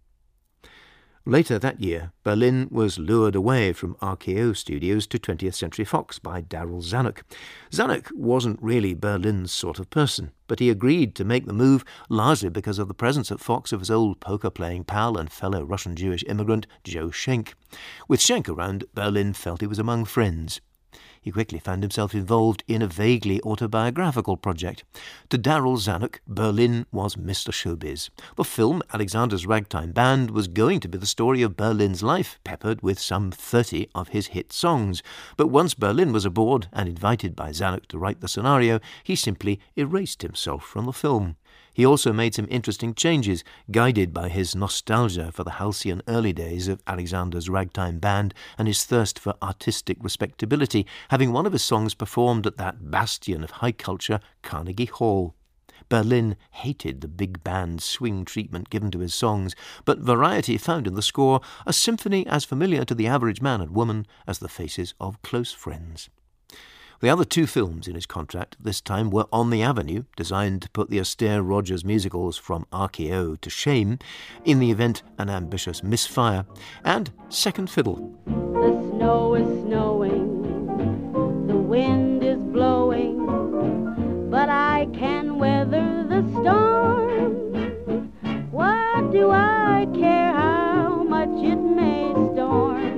Later that year, Berlin was lured away from RKO Studios to 20th Century Fox by Darryl Zanuck. Zanuck wasn't really Berlin's sort of person, but he agreed to make the move largely because of the presence at Fox of his old poker-playing pal and fellow Russian-Jewish immigrant Joe Schenk. With Schenk around, Berlin felt he was among friends. He quickly found himself involved in a vaguely autobiographical project. To Darryl Zanuck, Berlin was Mr. Showbiz. The film, Alexander's Ragtime Band, was going to be the story of Berlin's life, peppered with some 30 of his hit songs. But once Berlin was aboard and invited by Zanuck to write the scenario, he simply erased himself from the film. He also made some interesting changes, guided by his nostalgia for the halcyon early days of Alexander's Ragtime Band and his thirst for artistic respectability, having one of his songs performed at that bastion of high culture, Carnegie Hall. Berlin hated the big band swing treatment given to his songs, but Variety found in the score a symphony as familiar to the average man and woman as the faces of close friends. The other two films in his contract this time were On the Avenue, designed to put the Astaire Rogers musicals from RKO to shame, in the event an ambitious misfire, and Second Fiddle. The snow is snowing, the wind is blowing, but I can weather the storm. What do I care how much it may storm?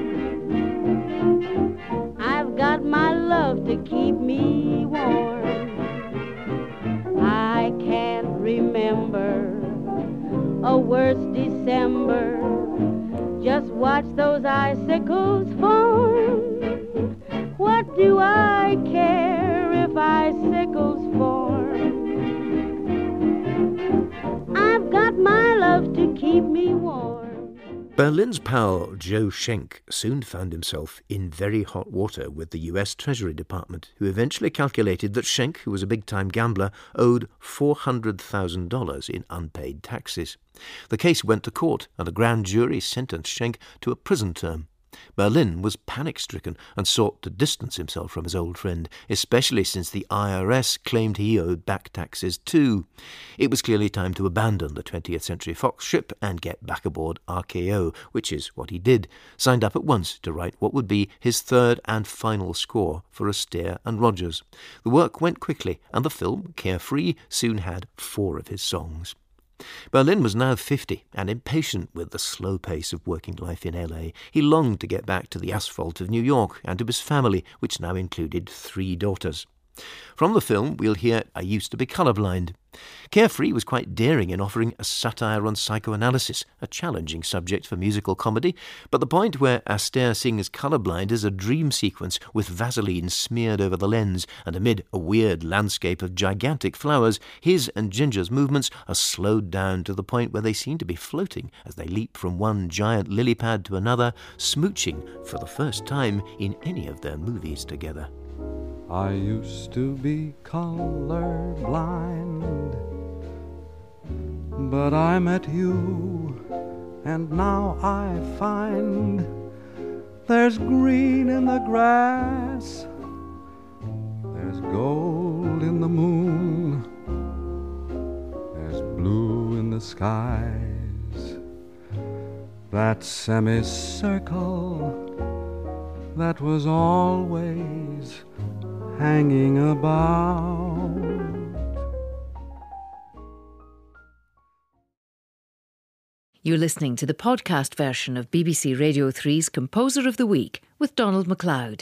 I've got my love to keep me warm. I can't remember a worse December. Just watch those icicles form. What do I care if icicles form? I've got my love to keep me warm. Berlin's pal Joe Schenk soon found himself in very hot water with the US Treasury Department, who eventually calculated that Schenk, who was a big-time gambler, owed $400,000 in unpaid taxes. The case went to court, and a grand jury sentenced Schenk to a prison term. Berlin was panic-stricken and sought to distance himself from his old friend, especially since the IRS claimed he owed back taxes too. It was clearly time to abandon the 20th Century Fox ship and get back aboard RKO, which is what he did, signed up at once to write what would be his third and final score for Astaire and Rogers. The work went quickly, and the film, Carefree, soon had 4 of his songs. Berlin was now 50 and impatient with the slow pace of working life in LA. He longed to get back to the asphalt of New York and to his family, which now included 3 daughters. From the film, we'll hear I Used to Be Colorblind. Carefree was quite daring in offering a satire on psychoanalysis, a challenging subject for musical comedy, but the point where Astaire sings Colorblind is a dream sequence with Vaseline smeared over the lens, and amid a weird landscape of gigantic flowers, his and Ginger's movements are slowed down to the point where they seem to be floating as they leap from one giant lily pad to another, smooching for the first time in any of their movies together. I used to be colorblind, but I met you, and now I find there's green in the grass, there's gold in the moon, there's blue in the skies. That semicircle that was always hanging about. You're listening to the podcast version of BBC Radio 3's Composer of the Week with Donald MacLeod.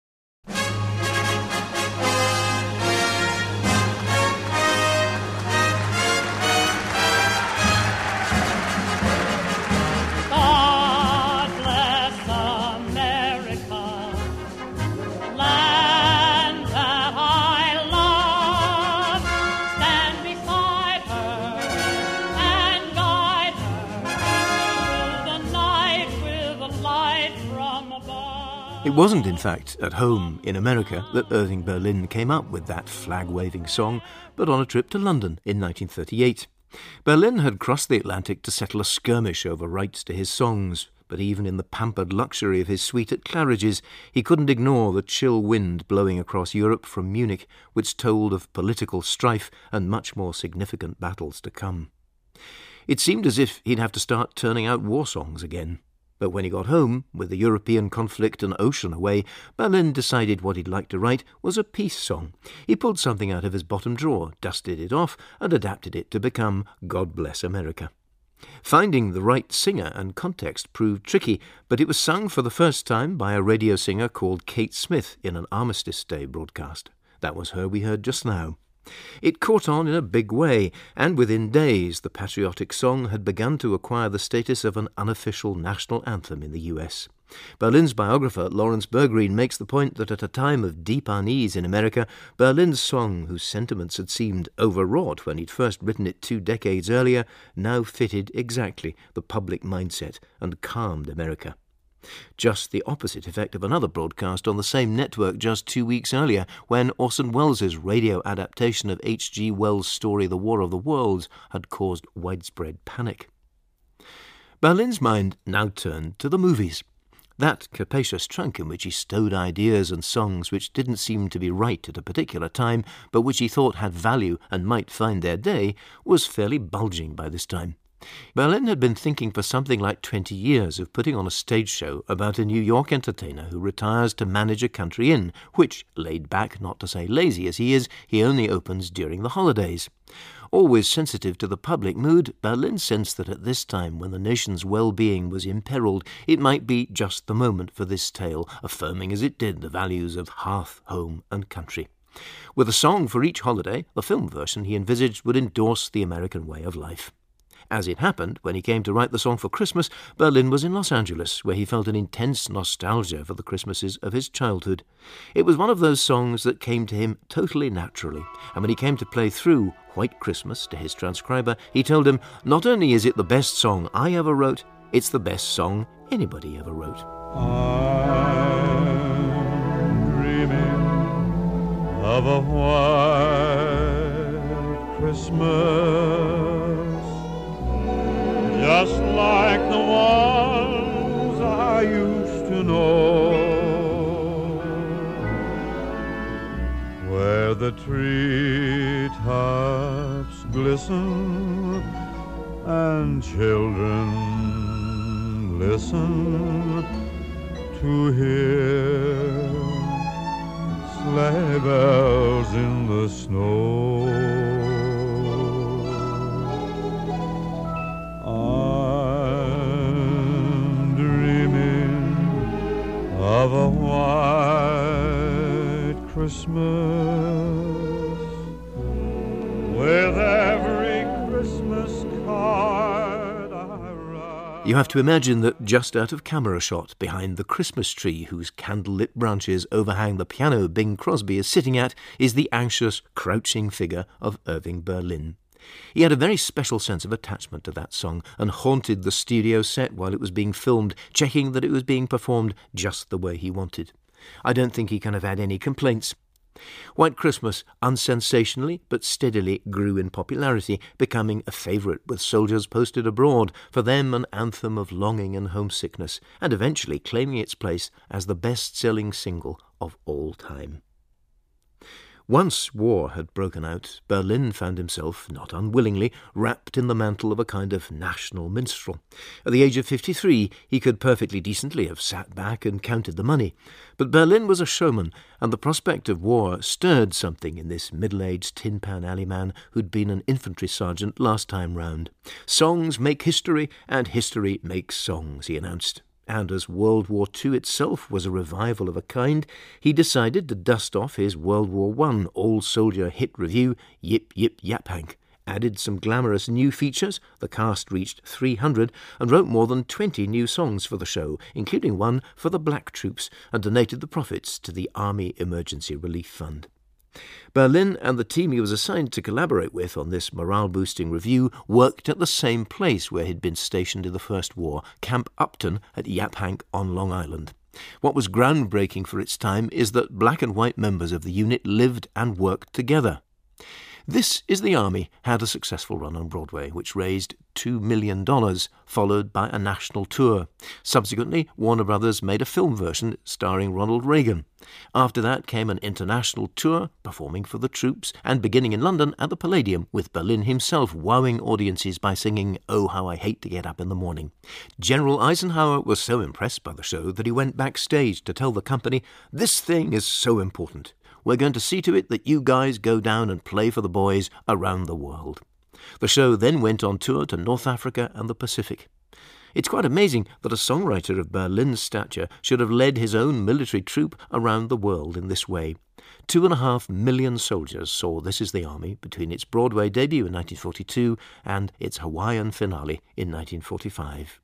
It wasn't, in fact, at home in America that Irving Berlin came up with that flag-waving song, but on a trip to London in 1938. Berlin had crossed the Atlantic to settle a skirmish over rights to his songs, but even in the pampered luxury of his suite at Claridge's, he couldn't ignore the chill wind blowing across Europe from Munich, which told of political strife and much more significant battles to come. It seemed as if he'd have to start turning out war songs again. But when he got home, with the European conflict an ocean away, Berlin decided what he'd like to write was a peace song. He pulled something out of his bottom drawer, dusted it off, and adapted it to become God Bless America. Finding the right singer and context proved tricky, but it was sung for the first time by a radio singer called Kate Smith in an Armistice Day broadcast. That was her we heard just now. It caught on in a big way, and within days the patriotic song had begun to acquire the status of an unofficial national anthem in the US. Berlin's biographer, Lawrence Bergreen, makes the point that at a time of deep unease in America, Berlin's song, whose sentiments had seemed overwrought when he'd first written it 2 decades earlier, now fitted exactly the public mindset and calmed America. Just the opposite effect of another broadcast on the same network just 2 weeks earlier, when Orson Welles' radio adaptation of H.G. Wells' story The War of the Worlds had caused widespread panic. Berlin's mind now turned to the movies. That capacious trunk in which he stowed ideas and songs which didn't seem to be right at a particular time, but which he thought had value and might find their day, was fairly bulging by this time. Berlin had been thinking for something like 20 years of putting on a stage show about a New York entertainer who retires to manage a country inn, which, laid back, not to say lazy as he is, he only opens during the holidays. Always sensitive to the public mood, Berlin sensed that at this time, when the nation's well-being was imperilled, it might be just the moment for this tale, affirming as it did the values of hearth, home and country. With a song for each holiday, the film version he envisaged would endorse the American way of life. As it happened, when he came to write the song for Christmas, Berlin was in Los Angeles, where he felt an intense nostalgia for the Christmases of his childhood. It was one of those songs that came to him totally naturally, and when he came to play through White Christmas to his transcriber, he told him, "Not only is it the best song I ever wrote, it's the best song anybody ever wrote." I'm dreaming of a white Christmas, just like the ones I used to and children listen to hear sleigh bells in the snow. I'm dreaming of a white Christmas with every Christmas card I write. You have to imagine that just out of camera shot behind the Christmas tree whose candlelit branches overhang the piano Bing Crosby is sitting at is the anxious, crouching figure of Irving Berlin. He had a very special sense of attachment to that song and haunted the studio set while it was being filmed, checking that it was being performed just the way he wanted. I don't think he can have had any complaints. White Christmas unsensationally but steadily grew in popularity, becoming a favourite with soldiers posted abroad, for them an anthem of longing and homesickness, and eventually claiming its place as the best-selling single of all time. Once war had broken out, Berlin found himself, not unwillingly, wrapped in the mantle of a kind of national minstrel. At the age of 53, he could perfectly decently have sat back and counted the money. But Berlin was a showman, and the prospect of war stirred something in this middle-aged Tin Pan Alley man who'd been an infantry sergeant last time round. Songs make history, and history makes songs, he announced. And as World War II itself was a revival of a kind, he decided to dust off his World War I all-soldier hit review, Yip Yip Yap Hank, added some glamorous new features, the cast reached 300, and wrote more than 20 new songs for the show, including one for the black troops, and donated the profits to the Army Emergency Relief Fund. Berlin and the team he was assigned to collaborate with on this morale-boosting review worked at the same place where he'd been stationed in the First War, Camp Upton at Yap Hank on Long Island. What was groundbreaking for its time is that black and white members of the unit lived and worked together. This Is the Army had a successful run on Broadway, which raised $2 million, followed by a national tour. Subsequently, Warner Brothers made a film version starring Ronald Reagan. After that came an international tour, performing for the troops, and beginning in London at the Palladium, with Berlin himself wowing audiences by singing "Oh, How I Hate to Get Up in the Morning." General Eisenhower was so impressed by the show that he went backstage to tell the company, "This thing is so important. We're going to see to it that you guys go down and play for the boys around the world." The show then went on tour to North Africa and the Pacific. It's quite amazing that a songwriter of Berlin's stature should have led his own military troop around the world in this way. 2.5 million soldiers saw This Is the Army between its Broadway debut in 1942 and its Hawaiian finale in 1945.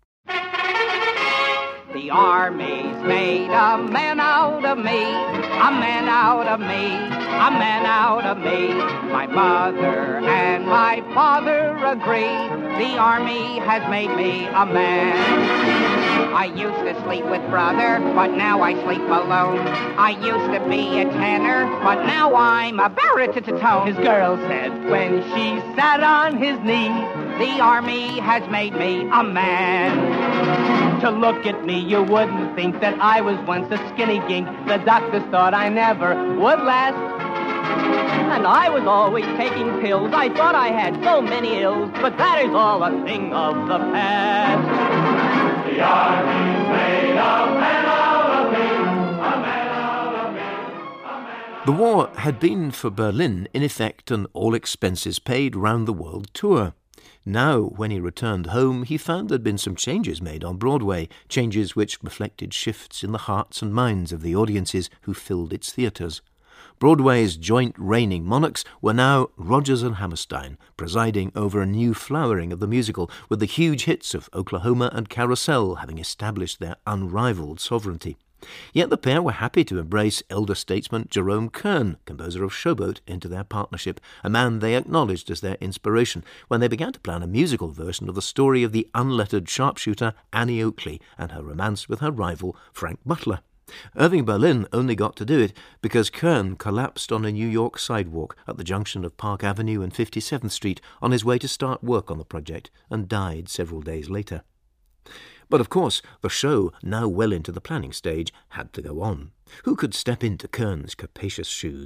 The Army's made a man out of me, a man out of me, a man out of me. My mother and my father agree, the Army has made me a man. I used to sleep with brother, but now I sleep alone. I used to be a tenor, but now I'm a baritone. His girl said when she sat on his knee, the Army has made me a man. To look at me, you wouldn't think that I was once a skinny gink. The doctors thought I never would last. And I was always taking pills. I thought I had so many ills, but that is all a thing of the past. The Army's made a man out of me, a man out of me, a man. The war had been for Berlin, in effect, an all-expenses-paid round-the-world tour. Now, when he returned home, he found there'd been some changes made on Broadway, changes which reflected shifts in the hearts and minds of the audiences who filled its theatres. Broadway's joint reigning monarchs were now Rodgers and Hammerstein, presiding over a new flowering of the musical, with the huge hits of Oklahoma and Carousel having established their unrivalled sovereignty. Yet the pair were happy to embrace elder statesman Jerome Kern, composer of Showboat, into their partnership, a man they acknowledged as their inspiration, when they began to plan a musical version of the story of the unlettered sharpshooter Annie Oakley and her romance with her rival Frank Butler. Irving Berlin only got to do it because Kern collapsed on a New York sidewalk at the junction of Park Avenue and 57th Street on his way to start work on the project, and died several days later. But of course, the show, now well into the planning stage, had to go on. Who could step into Kern's capacious shoes?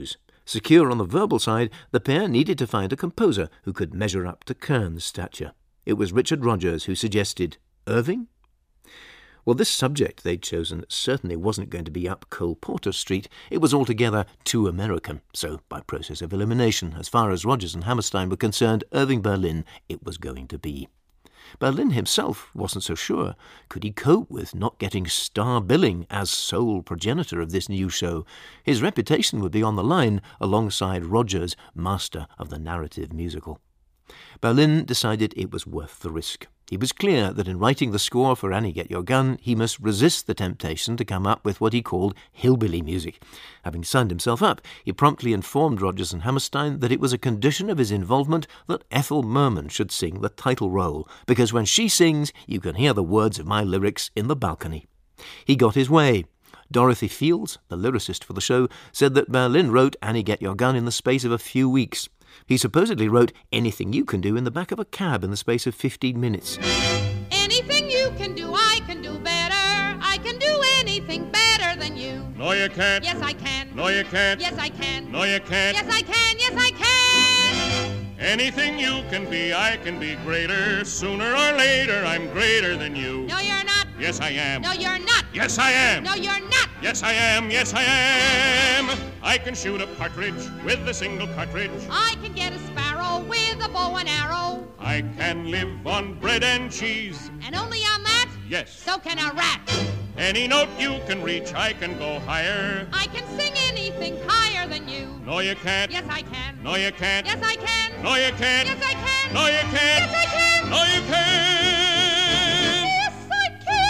Secure on the verbal side, the pair needed to find a composer who could measure up to Kern's stature. It was Richard Rodgers who suggested Irving? Well, this subject they'd chosen certainly wasn't going to be up Cole Porter Street. It was altogether too American. So, by process of elimination, as far as Rodgers and Hammerstein were concerned, Irving Berlin it was going to be. Berlin himself wasn't so sure. Could he cope with not getting star billing as sole progenitor of this new show? His reputation would be on the line alongside Rodgers, master of the narrative musical. Berlin decided it was worth the risk. He was clear that in writing the score for Annie Get Your Gun, he must resist the temptation to come up with what he called hillbilly music. Having signed himself up, he promptly informed Rodgers and Hammerstein that it was a condition of his involvement that Ethel Merman should sing the title role, because when she sings, you can hear the words of my lyrics in the balcony. He got his way. Dorothy Fields, the lyricist for the show, said that Berlin wrote Annie Get Your Gun in the space of a few weeks. He supposedly wrote Anything You Can Do in the back of a cab in the space of 15 minutes. Anything you can do, I can do better. I can do anything better than you. No, you can't. Yes, I can. No, you can't. Yes, I can. No, you can't. Yes, I can. Yes, I can. Anything you can be, I can be greater. Sooner or later, I'm greater than you. No, you're not. Yes, I am. No, you're not. Yes, I am. No, you're not. Yes, I am. Yes, I am. I can shoot a partridge with a single cartridge. I can get a sparrow with a bow and arrow. I can live on bread and cheese. And only on that? Yes. So can a rat. Any note you can reach, I can go higher. I can sing anything higher than you. No, you can't. Yes, I can. No, you can't. Yes, I can. No, you can't. Yes, I can. No, you can't. Yes, I can. No, you can't. Yes, I can.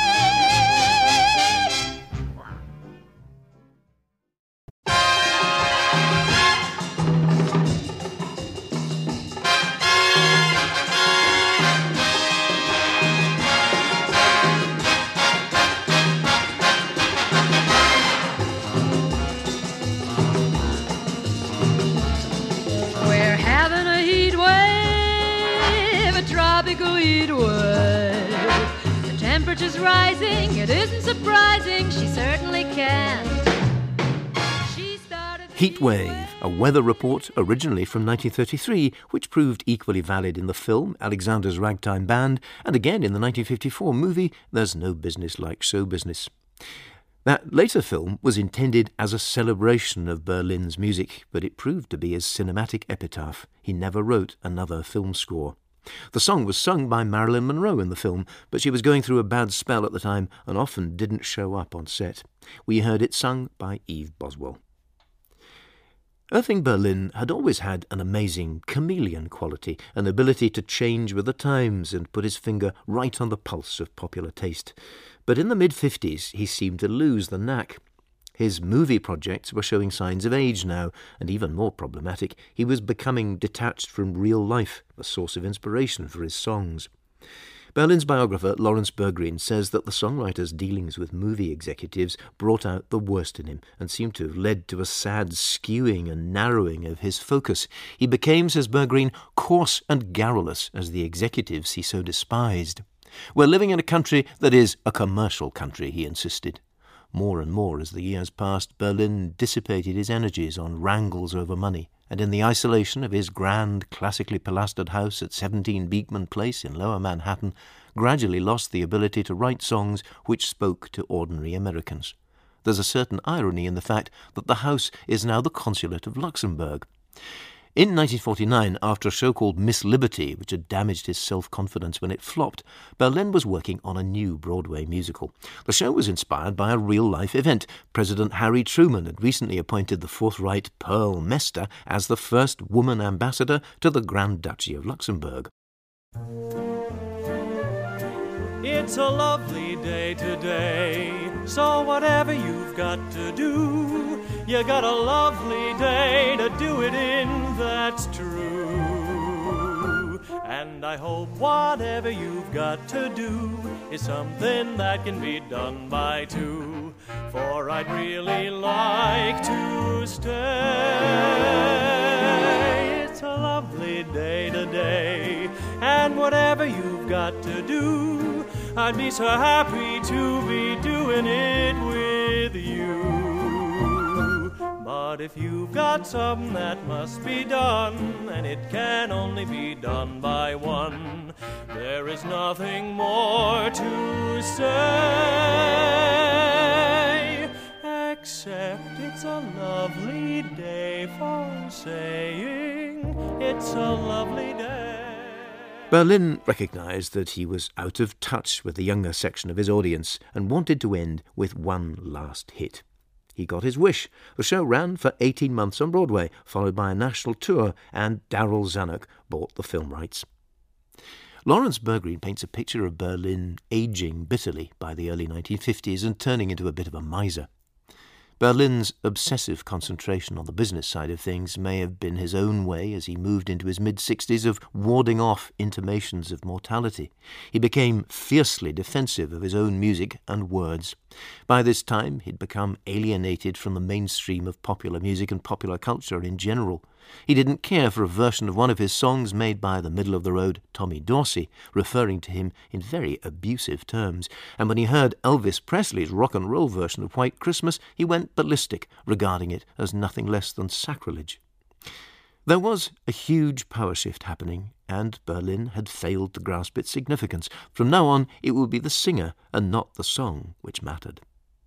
We're having a heat wave, a tropical heat wave. The temperature's rising, it isn't surprising, she certainly can't. Heatwave, a weather report originally from 1933, which proved equally valid in the film Alexander's Ragtime Band, and again in the 1954 movie There's No Business Like Show Business. That later film was intended as a celebration of Berlin's music, but it proved to be his cinematic epitaph. He never wrote another film score. The song was sung by Marilyn Monroe in the film, but she was going through a bad spell at the time and often didn't show up on set. We heard it sung by Eve Boswell. Irving Berlin had always had an amazing chameleon quality, an ability to change with the times and put his finger right on the pulse of popular taste. But in the mid-50s, he seemed to lose the knack. His movie projects were showing signs of age now, and even more problematic, he was becoming detached from real life, a source of inspiration for his songs. Berlin's biographer, Lawrence Bergreen, says that the songwriter's dealings with movie executives brought out the worst in him and seemed to have led to a sad skewing and narrowing of his focus. He became, says Bergreen, coarse and garrulous as the executives he so despised. We're living in a country that is a commercial country, he insisted. More and more as the years passed, Berlin dissipated his energies on wrangles over money, and in the isolation of his grand, classically pilastered house at 17 Beekman Place in Lower Manhattan, gradually lost the ability to write songs which spoke to ordinary Americans. There's a certain irony in the fact that the house is now the consulate of Luxembourg. In 1949, after a show called Miss Liberty, which had damaged his self-confidence when it flopped, Berlin was working on a new Broadway musical. The show was inspired by a real-life event. President Harry Truman had recently appointed the forthright Pearl Mester as the first woman ambassador to the Grand Duchy of Luxembourg. It's a lovely day today, so whatever you've got to do, you got a lovely day to do it in, that's true. And I hope whatever you've got to do is something that can be done by two, for I'd really like to stay. It's a lovely day today, and whatever you've got to do, I'd be so happy to be doing it with you. But But if you've got something that must be done, and it can only be done by one, there is nothing more to say, except it's a lovely day for saying it's a lovely day. Berlin recognised that he was out of touch with the younger section of his audience and wanted to end with one last hit. He got his wish. The show ran for 18 months on Broadway, followed by a national tour, and Darryl Zanuck bought the film rights. Lawrence Bergreen paints a picture of Berlin aging bitterly by the early 1950s and turning into a bit of a miser. Berlin's obsessive concentration on the business side of things may have been his own way as he moved into his mid-60s of warding off intimations of mortality. He became fiercely defensive of his own music and words. By this time, he'd become alienated from the mainstream of popular music and popular culture in general. He didn't care for a version of one of his songs made by the middle-of-the-road Tommy Dorsey, referring to him in very abusive terms, and when he heard Elvis Presley's rock and roll version of White Christmas, he went ballistic, regarding it as nothing less than sacrilege. There was a huge power shift happening, and Berlin had failed to grasp its significance. From now on, it would be the singer and not the song which mattered.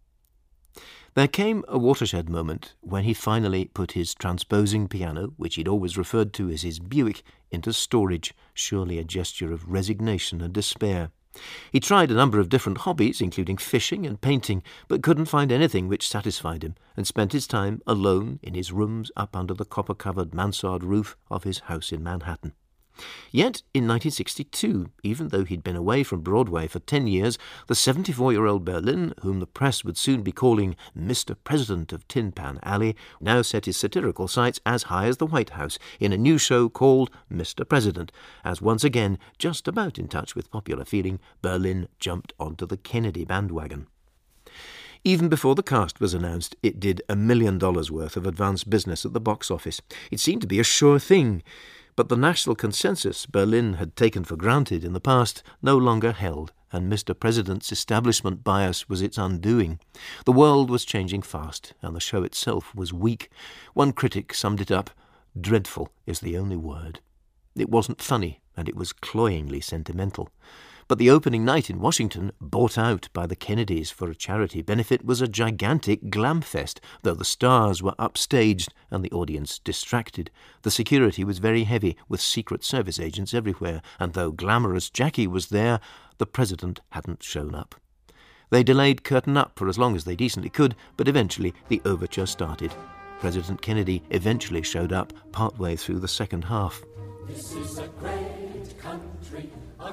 There came a watershed moment when he finally put his transposing piano, which he'd always referred to as his Buick, into storage, surely a gesture of resignation and despair. He tried a number of different hobbies, including fishing and painting, but couldn't find anything which satisfied him, and spent his time alone in his rooms up under the copper-covered mansard roof of his house in Manhattan. Yet, in 1962, even though he'd been away from Broadway for 10 years, the 74-year-old Berlin, whom the press would soon be calling Mr. President of Tin Pan Alley, now set his satirical sights as high as the White House in a new show called Mr. President, as once again, just about in touch with popular feeling, Berlin jumped onto the Kennedy bandwagon. Even before the cast was announced, it did $1 million worth of advance business at the box office. It seemed to be a sure thing. But the national consensus Berlin had taken for granted in the past no longer held, and Mr. President's establishment bias was its undoing. The world was changing fast, and the show itself was weak. One critic summed it up, dreadful is the only word. It wasn't funny, and it was cloyingly sentimental. But the opening night in Washington, bought out by the Kennedys for a charity benefit, was a gigantic glam fest, though the stars were upstaged and the audience distracted. The security was very heavy, with Secret Service agents everywhere, and though glamorous Jackie was there, the president hadn't shown up. They delayed curtain up for as long as they decently could, but eventually the overture started. President Kennedy eventually showed up partway through the second half. This is a great country,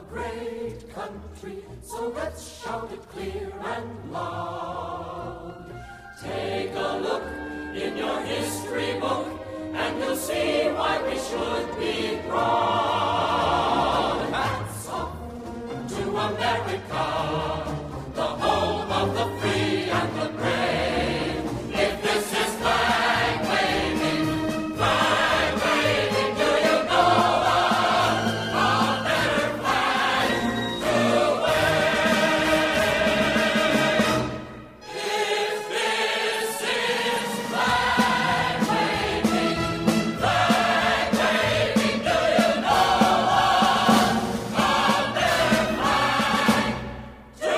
so let's shout it clear and loud. Take a look in your history book, and you'll see why we should be proud. Hats off to America, the home of the free and the brave. If this is flag waving, do you know a better flag to wave? If this is flag waving, do you know a better flag to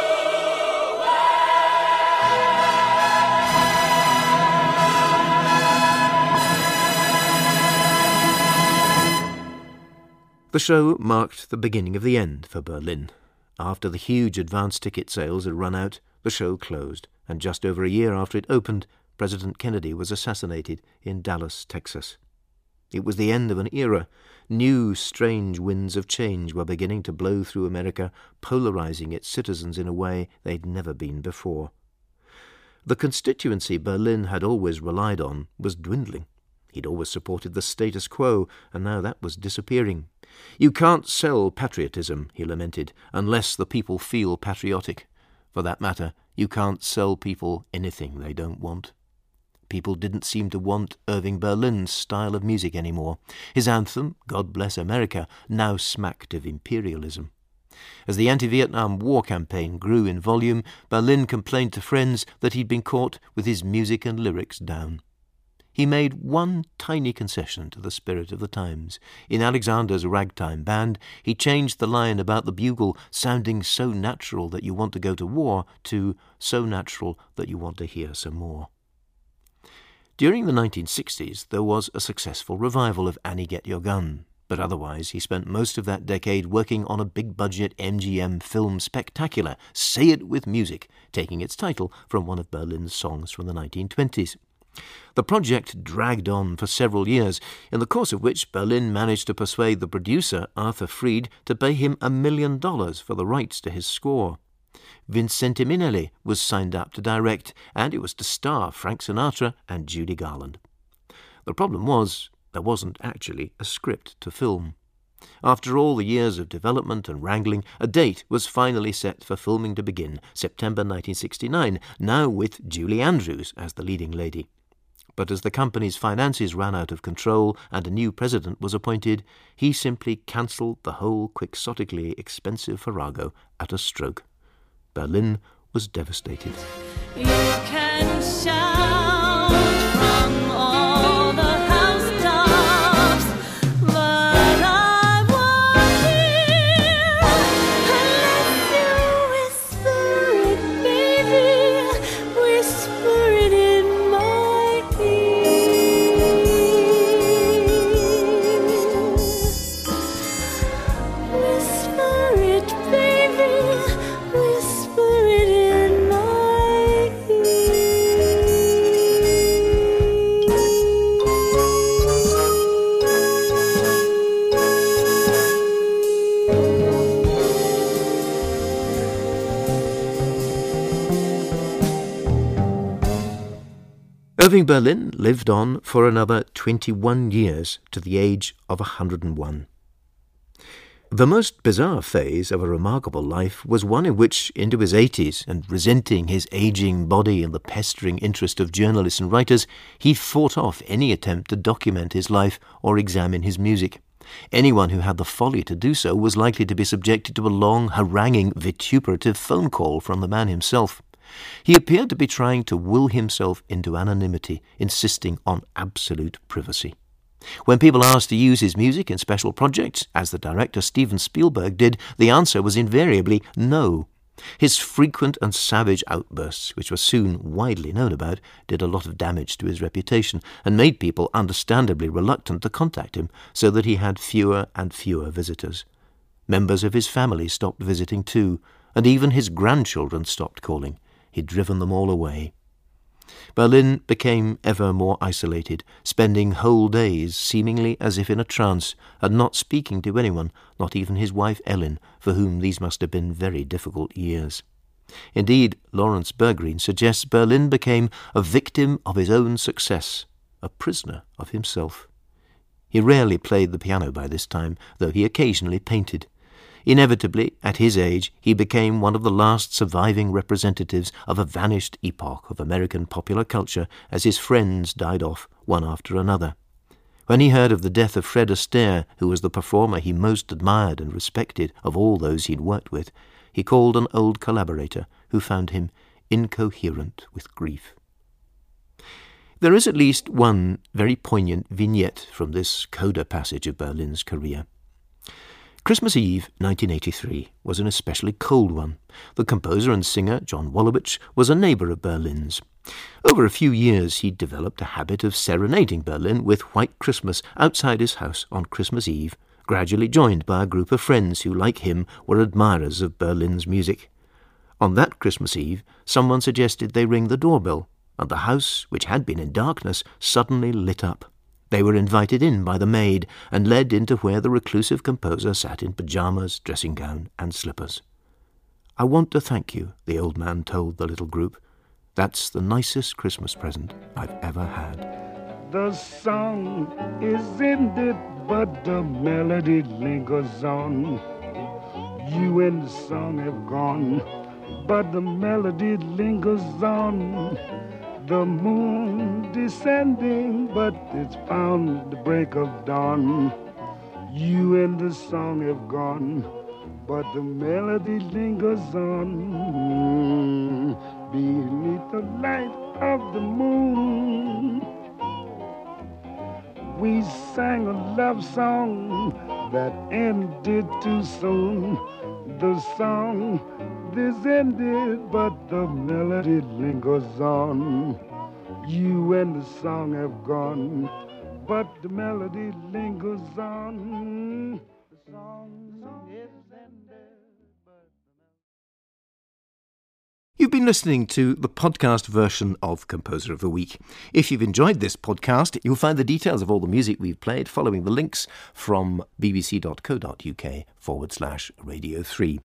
The show marked the beginning of the end for Berlin. After the huge advance ticket sales had run out, the show closed, and just over a year after it opened, President Kennedy was assassinated in Dallas, Texas. It was the end of an era. New, strange winds of change were beginning to blow through America, polarizing its citizens in a way they'd never been before. The constituency Berlin had always relied on was dwindling. He'd always supported the status quo, and now that was disappearing. You can't sell patriotism, he lamented, unless the people feel patriotic. For that matter, you can't sell people anything they don't want. People didn't seem to want Irving Berlin's style of music anymore. His anthem, God Bless America, now smacked of imperialism. As the anti-Vietnam War campaign grew in volume, Berlin complained to friends that he'd been caught with his music and lyrics down. he made one tiny concession to the spirit of the times. In Alexander's Ragtime Band, he changed the line about the bugle sounding so natural that you want to go to war to so natural that you want to hear some more. During the 1960s, there was a successful revival of Annie Get Your Gun, but otherwise he spent most of that decade working on a big-budget MGM film spectacular, Say It With Music, taking its title from one of Berlin's songs from the 1920s. The project dragged on for several years, in the course of which Berlin managed to persuade the producer, Arthur Freed, to pay him $1 million for the rights to his score. Vincente Minnelli was signed up to direct, and it was to star Frank Sinatra and Judy Garland. The problem was, there wasn't actually a script to film. After all the years of development and wrangling, a date was finally set for filming to begin, September 1969, now with Julie Andrews as the leading lady. But as the company's finances ran out of control and a new president was appointed, he simply cancelled the whole quixotically expensive farrago at a stroke. Berlin was devastated. You can shout from all the housetops, but I won't hear unless you whisper it, baby, whisper it in my ear. Whisper it, baby, whisper it in my Irving Berlin lived on for another 21 years to the age of 101. The most bizarre phase of a remarkable life was one in which, into his 80s, and resenting his aging body and the pestering interest of journalists and writers, he fought off any attempt to document his life or examine his music. Anyone who had the folly to do so was likely to be subjected to a long, haranguing, vituperative phone call from the man himself. He appeared to be trying to will himself into anonymity, insisting on absolute privacy. When people asked to use his music in special projects, as the director Steven Spielberg did, the answer was invariably no. His frequent and savage outbursts, which were soon widely known about, did a lot of damage to his reputation and made people understandably reluctant to contact him, so that he had fewer and fewer visitors. Members of his family stopped visiting too, and even his grandchildren stopped calling. He'd driven them all away. Berlin became ever more isolated, spending whole days seemingly as if in a trance, and not speaking to anyone, not even his wife Ellen, for whom these must have been very difficult years. Indeed, Lawrence Bergreen suggests Berlin became a victim of his own success, a prisoner of himself. He rarely played the piano by this time, though he occasionally painted. Inevitably, at his age, he became one of the last surviving representatives of a vanished epoch of American popular culture as his friends died off one after another. When he heard of the death of Fred Astaire, who was the performer he most admired and respected of all those he'd worked with, he called an old collaborator who found him incoherent with grief. There is at least one very poignant vignette from this coda passage of Berlin's career. Christmas Eve, 1983, was an especially cold one. The composer and singer, John Wolowitz, was a neighbour of Berlin's. Over a few years, he developed a habit of serenading Berlin with White Christmas outside his house on Christmas Eve, gradually joined by a group of friends who, like him, were admirers of Berlin's music. On that Christmas Eve, someone suggested they ring the doorbell, and the house, which had been in darkness, suddenly lit up. They were invited in by the maid and led into where the reclusive composer sat in pyjamas, dressing gown, and slippers. "I want to thank you," the old man told the little group. "That's the nicest Christmas present I've ever had." The song is ended, but the melody lingers on. You and the song have gone, but the melody lingers on. The moon descending, but it's found the break of dawn. You and the song have gone, but the melody lingers on. Beneath the light of the moon, We sang a love song that ended too soon. The song this ended, but the melody lingers on. You and the song have gone, but the melody lingers on. The song is ended. You've been listening to the podcast version of Composer of the Week. If you've enjoyed this podcast, you'll find the details of all the music we've played following the links from bbc.co.uk/Radio 3.